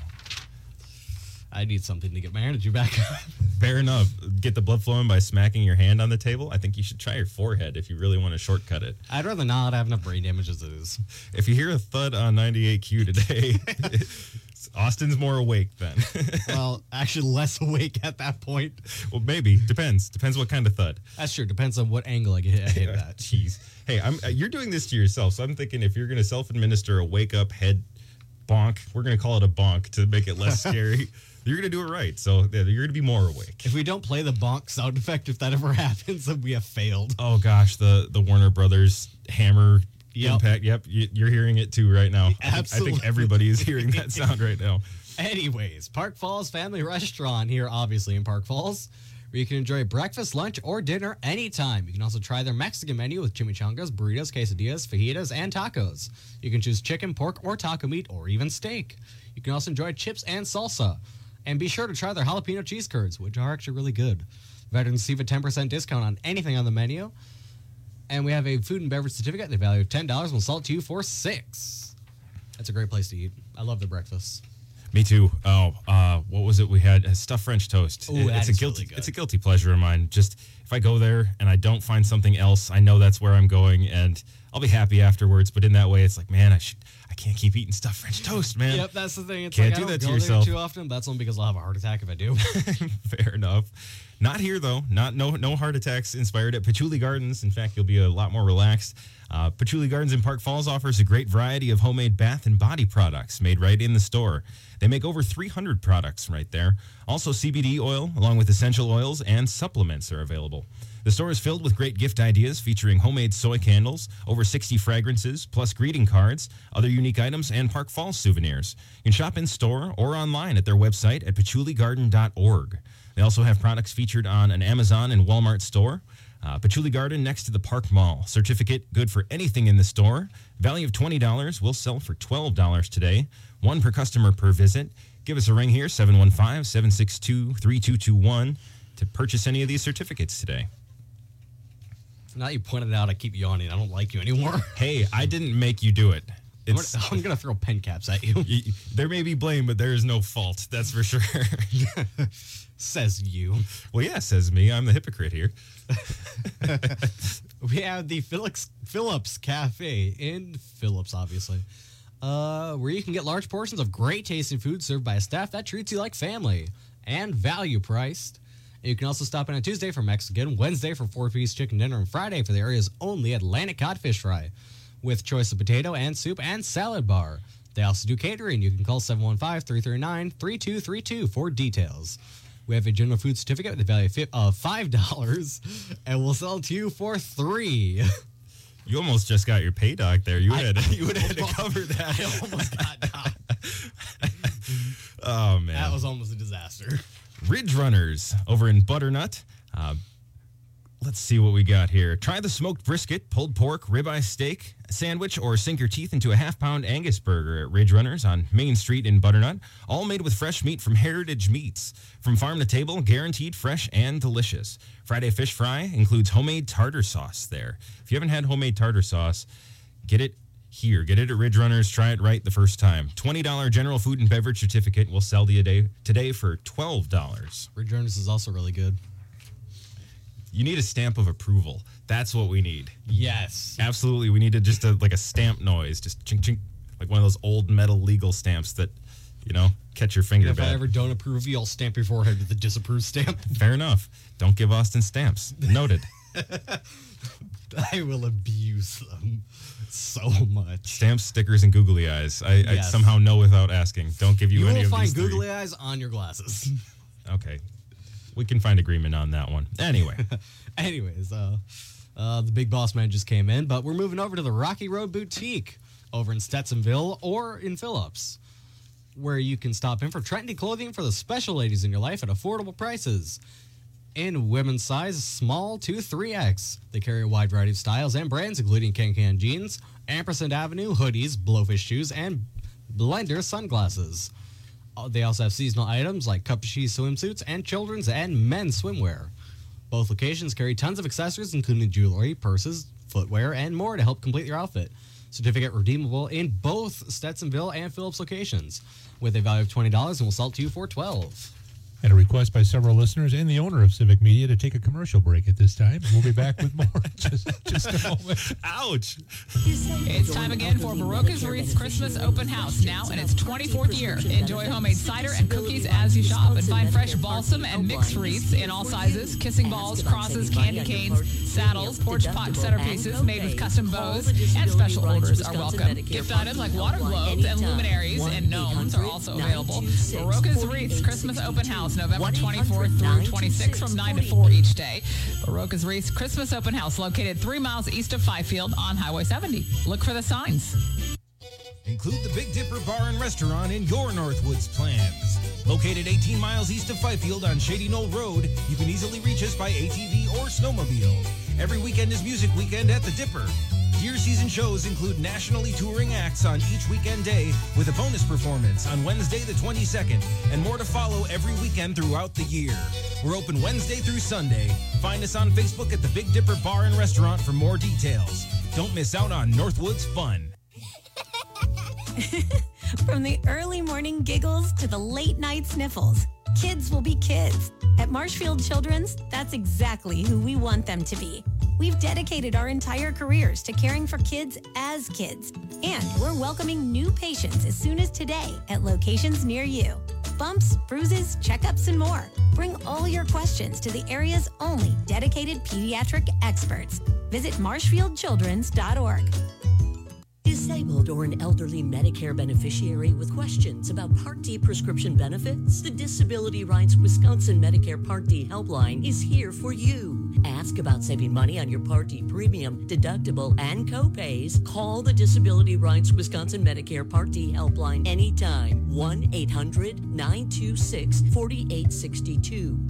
I need something to get my energy back up. Fair enough. Get the blood flowing by smacking your hand on the table. I think you should try your forehead if you really want to shortcut it. I'd rather not have enough brain damage as it is. If you hear a thud on 98Q today, Austin's more awake then. Well, actually less awake at that point. Well, maybe. Depends what kind of thud. That's true. Depends on what angle I hit that. Jeez. Hey, you're doing this to yourself, so I'm thinking if you're going to self-administer a wake-up head bonk, we're going to call it a bonk to make it less scary. You're going to do it right, so you're going to be more awake. If we don't play the bonk sound effect, if that ever happens, then we have failed. Oh, gosh, the Warner Brothers hammer impact. Yep, you're hearing it too right now. Absolutely. I think everybody is hearing that sound right now. Anyways, Park Falls Family Restaurant here, obviously in Park Falls, where you can enjoy breakfast, lunch, or dinner anytime. You can also try their Mexican menu with chimichangas, burritos, quesadillas, fajitas, and tacos. You can choose chicken, pork, or taco meat, or even steak. You can also enjoy chips and salsa. And be sure to try their jalapeno cheese curds, which are actually really good. Veterans receive a 10% discount on anything on the menu. And we have a food and beverage certificate. The value of $10 will sell it to you for $6. That's a great place to eat. I love their breakfast. Me too. Oh, what was it we had? Stuffed French toast. Ooh, it's a guilty pleasure of mine. Just if I go there and I don't find something else, I know that's where I'm going, and I'll be happy afterwards. But in that way, it's like, man, I can't keep eating stuffed French toast, man. Yep, that's the thing. It's Can't like, do I don't that to go yourself. there too often. That's only because I'll have a heart attack if I do. Fair enough. Not here, though. No heart attacks inspired at Patchouli Gardens. In fact, you'll be a lot more relaxed. Patchouli Gardens in Park Falls offers a great variety of homemade bath and body products made right in the store. They make over 300 products right there. Also, CBD oil, along with essential oils and supplements are available. The store is filled with great gift ideas featuring homemade soy candles, over 60 fragrances, plus greeting cards, other unique items, and Park Falls souvenirs. You can shop in store or online at their website at patchouligarden.org. They also have products featured on an Amazon and Walmart store. Patchouli Garden next to the Park Mall. Certificate good for anything in the store. Value of $20 will sell for $12 today. One per customer per visit. Give us a ring here, 715-762-3221, to purchase any of these certificates today. Now you pointed out, I keep yawning. I don't like you anymore. Hey, I didn't make you do it. I'm going to throw pen caps at you. There may be blame, but there is no fault. That's for sure. Says you. Well, yeah, says me. I'm the hypocrite here. We have the Phillips Cafe in Phillips, obviously, where you can get large portions of great tasting food served by a staff that treats you like family and value priced. You can also stop in on Tuesday for Mexican, Wednesday for 4-piece chicken dinner, and Friday for the area's only Atlantic codfish fry, with choice of potato and soup and salad bar. They also do catering. You can call 715-339-3232 for details. We have a general food certificate with the value of $5, and we'll sell it to you for $3. You almost just got your pay doc there. You would have had to cover that. I almost got docked. Oh, man. That was almost a disaster. Ridge Runners over in Butternut. Let's see what we got here. Try the smoked brisket, pulled pork, ribeye steak, sandwich, or sink your teeth into a half-pound Angus burger at Ridge Runners on Main Street in Butternut. All made with fresh meat from Heritage Meats. From farm to table, guaranteed fresh and delicious. Friday fish fry includes homemade tartar sauce there. If you haven't had homemade tartar sauce, get it here. Get it at Ridge Runners. Try it right the first time. $20 general food and beverage certificate will sell to you today for $12. Ridge Runners is also really good. You need a stamp of approval. That's what we need. Yes. Absolutely. We need just a stamp noise. Just chink, chink. Like one of those old metal legal stamps that, catch your finger If bad. I ever don't approve of you, I'll stamp your forehead with the disapprove stamp. Fair enough. Don't give Austin stamps. Noted. I will abuse them so much. Stamps, stickers, and googly eyes. I somehow know without asking. Don't give you any of these. You will find googly eyes on your glasses. Okay. We can find agreement on that one. Anyways, the big boss man just came in, but we're moving over to the Rocky Road Boutique over in Stetsonville or in Phillips, where you can stop in for trendy clothing for the special ladies in your life at affordable prices. In women's size, small to 3X. They carry a wide variety of styles and brands, including Can jeans, Ampersand Avenue hoodies, Blowfish shoes, and Blender sunglasses. They also have seasonal items like Cup-Chi swimsuits and children's and men's swimwear. Both locations carry tons of accessories, including jewelry, purses, footwear, and more to help complete your outfit. Certificate redeemable in both Stetsonville and Phillips locations with a value of $20 and will sell to you for $12. And a request by several listeners and the owner of Civic Media to take a commercial break at this time. We'll be back with more in just a moment. Ouch. It's time again for Baroka's Wreaths Christmas Open House, now in its 24th year. Enjoy homemade cider and cookies as you shop and find fresh balsam and mixed wreaths in all sizes, kissing balls, crosses, candy canes, saddles, porch pot centerpieces made with custom bows, and special orders are welcome. Gift items like water globes and luminaries and gnomes are also available. Baroka's Wreaths Christmas Open House, November 24th through 26th from 9 to 4 each day. Baroka's Wreaths Christmas Open House located 3 miles east of Fifield on Highway 70. Look for the signs. Include the Big Dipper Bar and Restaurant in your Northwoods plans. Located 18 miles east of Fifield on Shady Knoll Road, you can easily reach us by ATV or snowmobile. Every weekend is Music Weekend at the Dipper. Deer season shows include nationally touring acts on each weekend day with a bonus performance on Wednesday the 22nd and more to follow every weekend throughout the year. We're open Wednesday through Sunday. Find us on Facebook at the Big Dipper Bar and Restaurant for more details. Don't miss out on Northwoods fun. From the early morning giggles to the late night sniffles, kids will be kids. At Marshfield Children's, that's exactly who we want them to be. We've dedicated our entire careers to caring for kids as kids. And we're welcoming new patients as soon as today at locations near you. Bumps, bruises, checkups, and more. Bring all your questions to the area's only dedicated pediatric experts. Visit marshfieldchildrens.org. Disabled or an elderly Medicare beneficiary with questions about Part D prescription benefits? The Disability Rights Wisconsin Medicare Part D helpline is here for you. Ask about saving money on your Part D premium, deductible, and co-pays. Call the Disability Rights Wisconsin Medicare Part D helpline anytime. 1-800-926-4862.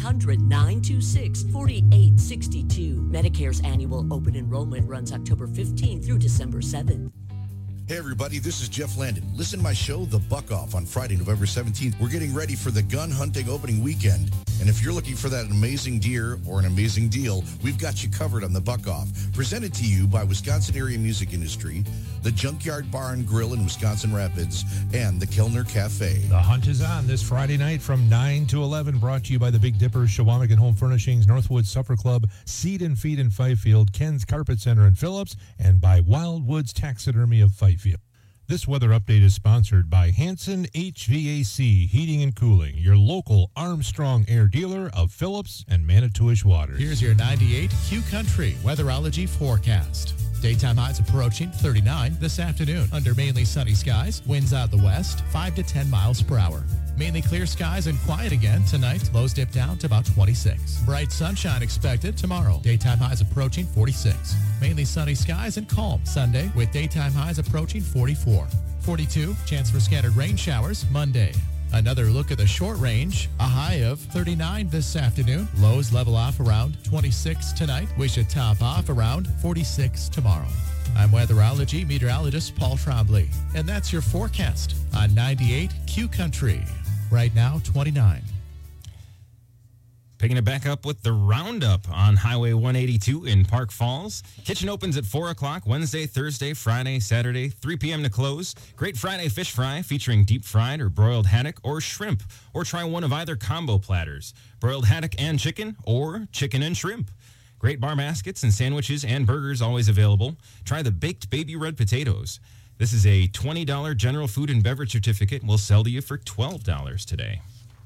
1-800-926-4862. Medicare's annual open enrollment runs October 15th through December 7th. Hey everybody, this is Jeff Landon. Listen to my show, The Buck Off, on Friday, November 17th. We're getting ready for the gun hunting opening weekend. And if you're looking for that amazing deer or an amazing deal, we've got you covered on The Buck Off. Presented to you by Wisconsin Area Music Industry, the Junkyard Bar and Grill in Wisconsin Rapids, and the Kellner Cafe. The hunt is on this Friday night from 9 to 11, brought to you by the Big Dipper, Shawamigan Home Furnishings, Northwoods Supper Club, Seed and Feed in Fifield, Ken's Carpet Center in Phillips, and by Wildwoods Taxidermy of Fifield. This weather update is sponsored by Hanson HVAC Heating and Cooling, your local Armstrong Air dealer of Phillips and Manitowish Water. Here's your 98 Q Country weatherology forecast. Daytime highs approaching 39 this afternoon under mainly sunny skies. Winds out the west, 5 to 10 miles per hour. Mainly clear skies and quiet again tonight. Lows dip down to about 26. Bright sunshine expected tomorrow. Daytime highs approaching 46. Mainly sunny skies and calm Sunday with daytime highs approaching 44. 42, chance for scattered rain showers Monday. Another look at the short range, a high of 39 this afternoon. Lows level off around 26 tonight. We should top off around 46 tomorrow. I'm weatherology meteorologist Paul Trombley, and that's your forecast on 98 Q Country. Right now, 29. Picking it back up with the Roundup on Highway 182 in Park Falls. Kitchen opens at 4 o'clock Wednesday, Thursday, Friday, Saturday, 3 p.m. to close. Great Friday fish fry featuring deep fried or broiled haddock or shrimp. Or try one of either combo platters, broiled haddock and chicken or chicken and shrimp. Great bar baskets and sandwiches and burgers always available. Try the baked baby red potatoes. This is a $20 general food and beverage certificate. We'll sell to you for $12 today.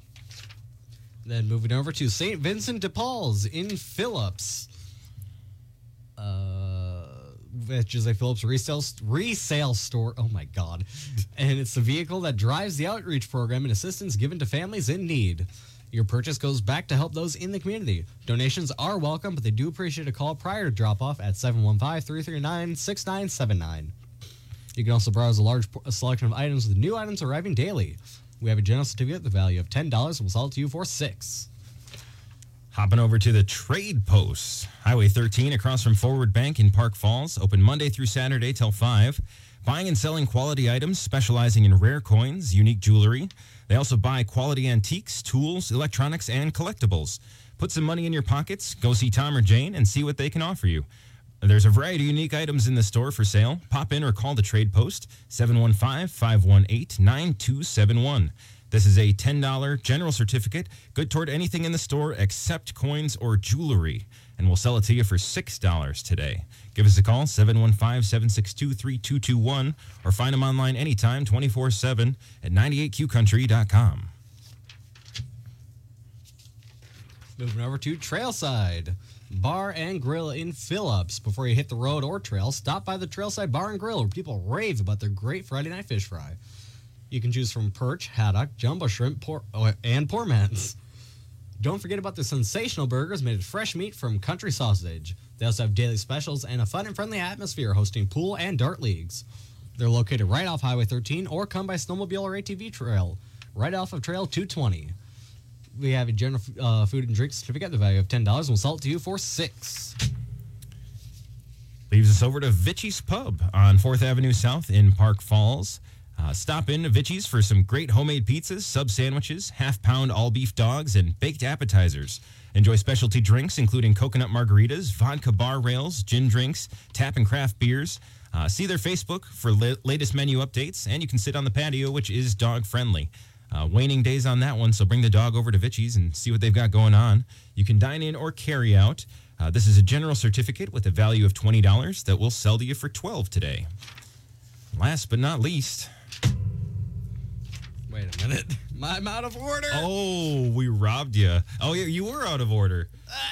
Then moving over to St. Vincent de Paul's in Phillips, which is a Phillips resale store. Oh, my God. And it's the vehicle that drives the outreach program and assistance given to families in need. Your purchase goes back to help those in the community. Donations are welcome, but they do appreciate a call prior to drop-off at 715-339-6979. You can also browse a selection of items with new items arriving daily. We have a general certificate, the value of $10, and we'll sell it to you for $6. Hopping over to the Trade Post. Highway 13 across from Forward Bank in Park Falls. Open Monday through Saturday till 5. Buying and selling quality items, specializing in rare coins, unique jewelry. They also buy quality antiques, tools, electronics, and collectibles. Put some money in your pockets, go see Tom or Jane, and see what they can offer you. There's a variety of unique items in the store for sale. Pop in or call the trade post, 715-518-9271. This is a $10 general certificate, good toward anything in the store except coins or jewelry. And we'll sell it to you for $6 today. Give us a call, 715-762-3221, or find them online anytime, 24/7 at 98qcountry.com. Moving over to Trailside Bar and Grill in Phillips. Before you hit the road or trail, stop by the Trailside Bar and Grill where people rave about their great Friday night fish fry. You can choose from perch, haddock, jumbo shrimp, and poor man's. Don't forget about the sensational burgers made with fresh meat from Country Sausage. They also have daily specials and a fun and friendly atmosphere, hosting pool and dart leagues. They're located right off Highway 13, or come by snowmobile or ATV trail, right off of Trail 220. We have a general food and drink certificate, the value of $10, and we'll sell it to you for $6. Leaves us over to Vichy's Pub on 4th Avenue South in Park Falls. Stop in to Vichy's for some great homemade pizzas, sub sandwiches, half-pound all-beef dogs, and baked appetizers. Enjoy specialty drinks, including coconut margaritas, vodka bar rails, gin drinks, tap and craft beers. See their Facebook for latest menu updates, and you can sit on the patio, which is dog-friendly. Waning days on that one, so bring the dog over to Vichy's and see what they've got going on. You can dine in or carry out. This is a general certificate with a value of $20 that we'll sell to you for $12 today. Last but not least... Wait a minute. I'm out of order. Oh, we robbed you. Oh, yeah, you were out of order.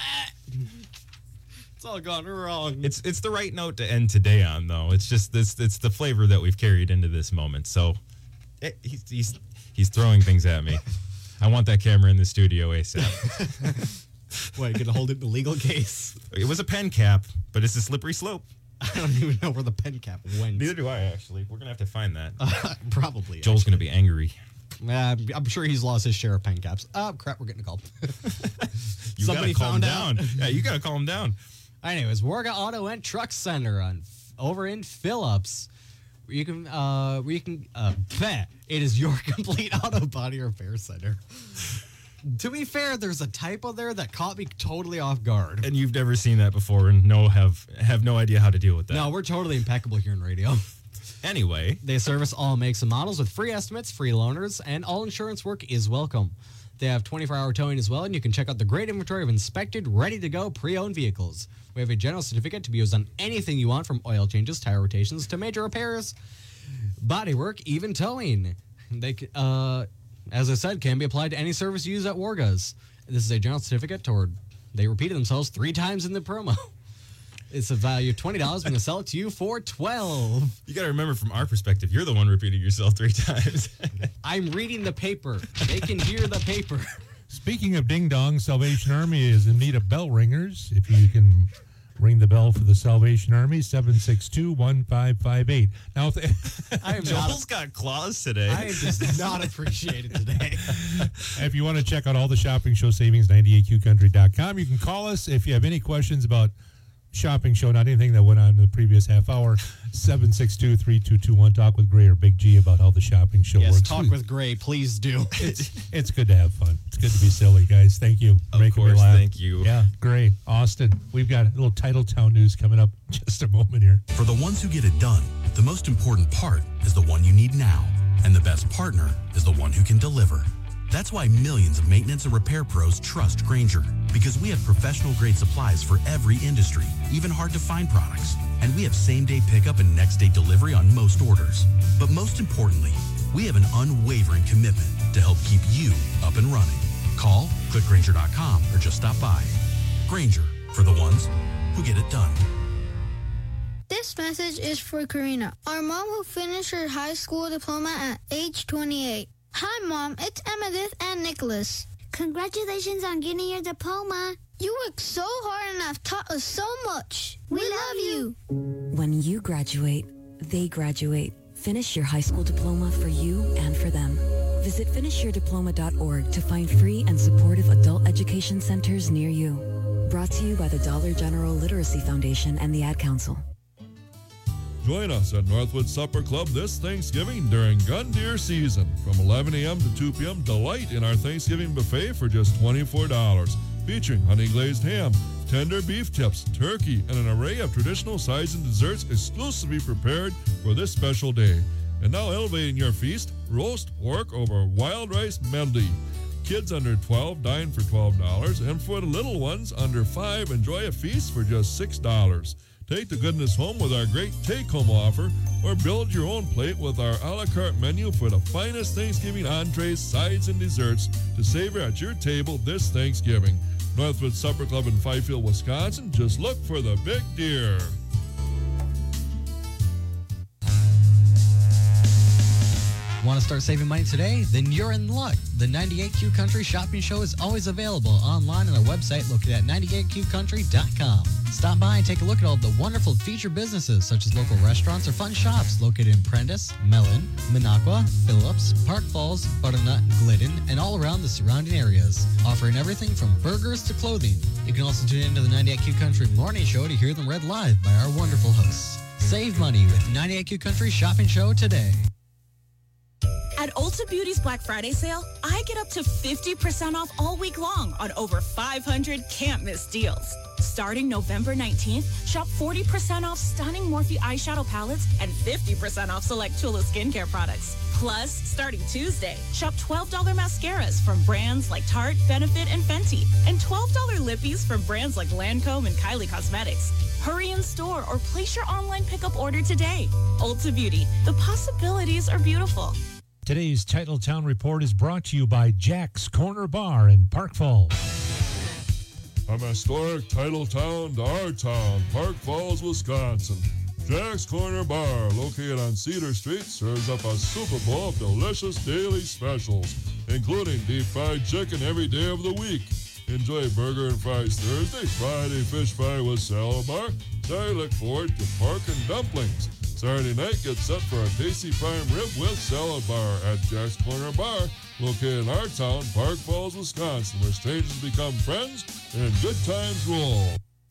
It's all gone wrong. It's the right note to end today on, though. It's just this. It's the flavor that we've carried into this moment. So he's throwing things at me. I want that camera in the studio ASAP. What, you gonna hold it in a legal case? It was a pen cap, but it's a slippery slope. I don't even know where the pen cap went. Neither do I, actually. We're gonna have to find that. Probably. Joel's gonna be angry. I'm sure he's lost his share of pen caps. Oh, crap, we're getting a call. Somebody found out. Yeah, you gotta calm down. Anyways, Warga Auto and Truck Center over in Phillips. It is your complete auto body repair center. To be fair, there's a typo there that caught me totally off guard. And you've never seen that before and have no idea how to deal with that. No, we're totally impeccable here in radio. Anyway. They service all makes and models with free estimates, free loaners, and all insurance work is welcome. They have 24-hour towing as well, and you can check out the great inventory of inspected, ready-to-go, pre-owned vehicles. We have a general certificate to be used on anything you want, from oil changes, tire rotations, to major repairs, bodywork, even towing. They, as I said, can be applied to any service you use at Warga's. This is a general certificate toward... They repeated themselves 3 times in the promo. It's a value of $20. I'm going to sell it to you for $12. You got to remember, from our perspective, you're the one repeating yourself 3 times. I'm reading the paper. They can hear the paper. Speaking of ding dong, Salvation Army is in need of bell ringers. If you can ring the bell for the Salvation Army, 762-1558. Now, Joel's got claws today. I am just not appreciated today. If you want to check out all the shopping show savings, 98qcountry.com. You can call us if you have any questions about shopping show, not anything that went on in the previous half hour. 762-3221. Talk with Gray or Big G about how the shopping show works. Yes, talk with Gray. Please do. It's good to have fun. It's good to be silly, guys. Thank you for making me laugh. Thank you. Yeah, Gray, Austin. We've got a little Titletown news coming up in just a moment here. For the ones who get it done, the most important part is the one you need now. And the best partner is the one who can deliver. That's why millions of maintenance and repair pros trust Grainger, because we have professional-grade supplies for every industry, even hard-to-find products. And we have same-day pickup and next-day delivery on most orders. But most importantly, we have an unwavering commitment to help keep you up and running. Call, click Grainger.com, or just stop by. Grainger, for the ones who get it done. This message is for Karina, our mom who finished her high school diploma at age 28. Hi, Mom. It's Emmettith and Nicholas. Congratulations on getting your diploma. You worked so hard and have taught us so much. We love you. When you graduate, they graduate. Finish your high school diploma for you and for them. Visit finishyourdiploma.org to find free and supportive adult education centers near you. Brought to you by the Dollar General Literacy Foundation and the Ad Council. Join us at Northwood Supper Club this Thanksgiving during gun deer season. From 11 a.m. to 2 p.m., delight in our Thanksgiving buffet for just $24. Featuring honey glazed ham, tender beef tips, turkey, and an array of traditional sides and desserts exclusively prepared for this special day. And now elevating your feast, roast pork over wild rice medley. Kids under 12 dine for $12, and for the little ones under 5, enjoy a feast for just $6. Take the goodness home with our great take-home offer, or build your own plate with our a la carte menu for the finest Thanksgiving entrees, sides, and desserts to savor at your table this Thanksgiving. Northwood Supper Club in Fifield, Wisconsin. Just look for the Big Deer. Want to start saving money today? Then you're in luck. The 98Q Country Shopping Show is always available online on our website located at 98QCountry.com. Stop by and take a look at all the wonderful featured businesses such as local restaurants or fun shops located in Prentice, Mellon, Minocqua, Phillips, Park Falls, Butternut, Glidden, and all around the surrounding areas, offering everything from burgers to clothing. You can also tune into the 98Q Country Morning Show to hear them read live by our wonderful hosts. Save money with 98Q Country Shopping Show today. At Ulta Beauty's Black Friday sale, I get up to 50% off all week long on over 500 can't-miss deals. Starting November 19th, shop 40% off stunning Morphe eyeshadow palettes and 50% off select Tula skincare products. Plus, starting Tuesday, shop $12 mascaras from brands like Tarte, Benefit, and Fenty, and $12 lippies from brands like Lancome and Kylie Cosmetics. Hurry in store or place your online pickup order today. Ulta Beauty, the possibilities are beautiful. Today's Titletown Report is brought to you by Jack's Corner Bar in Park Falls. From historic Titletown to our town, Park Falls, Wisconsin. Jack's Corner Bar, located on Cedar Street, serves up a Super Bowl of delicious daily specials, including deep fried chicken every day of the week. Enjoy burger and fries Thursday, Friday fish fry with salad bar. Saturday, look forward to pork and dumplings. Saturday night, get set for a tasty prime rib with salad bar at Jack's Corner Bar, located in our town, Park Falls, Wisconsin, where strangers become friends and good times roll.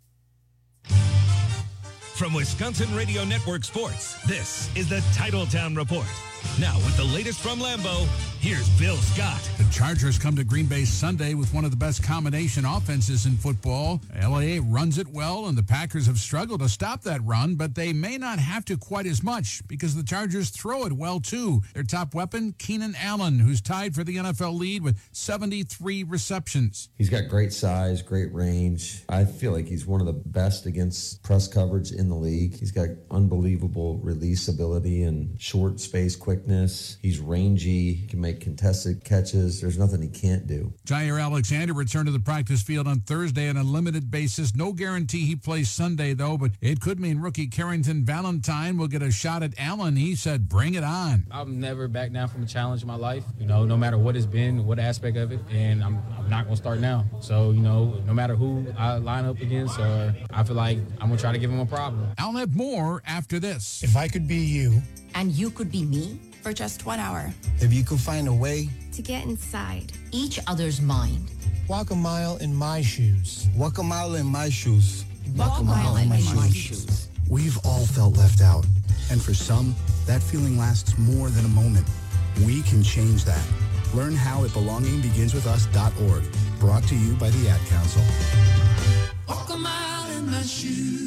From Wisconsin Radio Network Sports, this is the Titletown Report. Now, with the latest from Lambeau, here's Bill Scott. The Chargers come to Green Bay Sunday with one of the best combination offenses in football. LA runs it well, and the Packers have struggled to stop that run, but they may not have to quite as much because the Chargers throw it well, too. Their top weapon, Keenan Allen, who's tied for the NFL lead with 73 receptions. He's got great size, great range. I feel like he's one of the best against press coverage in the league. He's got unbelievable release ability and short space quickness. He's rangy. He can make contested catches. There's nothing he can't do. Jair Alexander returned to the practice field on Thursday on a limited basis. No guarantee he plays Sunday, though, but it could mean rookie Carrington Valentine will get a shot at Allen. He said, bring it on. I've never backed down from a challenge in my life, no matter what it's been, what aspect of it, and I'm not going to start now. So, no matter who I line up against, or I feel like I'm going to try to give him a problem. I'll have more after this. If I could be you. And you could be me for just 1 hour. If you could find a way to get inside each other's mind. Walk a mile in my shoes. Walk a mile in my shoes. Walk a mile in my shoes. We've all felt left out. And for some, that feeling lasts more than a moment. We can change that. Learn how at belongingbeginswithus.org. Brought to you by the Ad Council. Walk a mile in my shoes.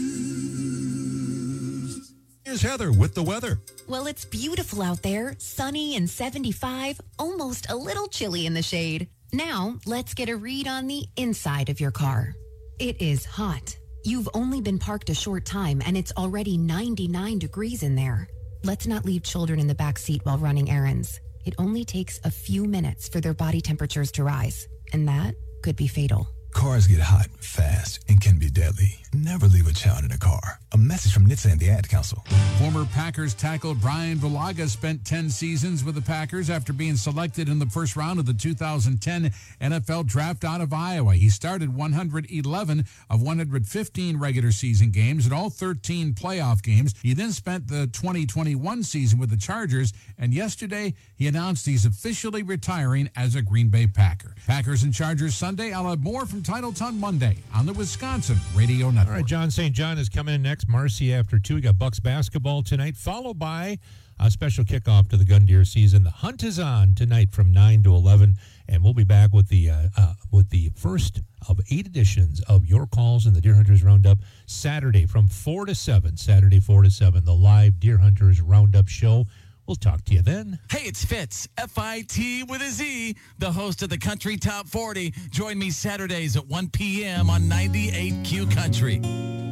Here's Heather with the weather. Well, it's beautiful out there, sunny and 75, almost a little chilly in the shade. Now, let's get a read on the inside of your car. It is hot. You've only been parked a short time and it's already 99 degrees in there. Let's not leave children in the back seat while running errands. It only takes a few minutes for their body temperatures to rise, and that could be fatal. Cars get hot, fast, and can be deadly. Never leave a child in a car. A message from NHTSA and the Ad Council. Former Packers tackle Brian Bulaga spent 10 seasons with the Packers after being selected in the first round of the 2010 NFL Draft out of Iowa. He started 111 of 115 regular season games and all 13 playoff games. He then spent the 2021 season with the Chargers, and yesterday he announced he's officially retiring as a Green Bay Packer. Packers and Chargers Sunday. I'll have more from Titletown Monday on the Wisconsin Radio Network. All right, John St. John is coming in next. Marcy after 2. We got Bucks basketball tonight, followed by a special kickoff to the gun deer season. The hunt is on tonight from 9 to 11, and we'll be back with the first of 8 editions of Your Calls in the Deer Hunters Roundup Saturday from 4 to 7. Saturday 4 to 7, the live Deer Hunters Roundup show. We'll talk to you then. Hey, it's Fitz, F-I-T with a Z, the host of the Country Top 40. Join me Saturdays at 1 p.m. on 98Q Country.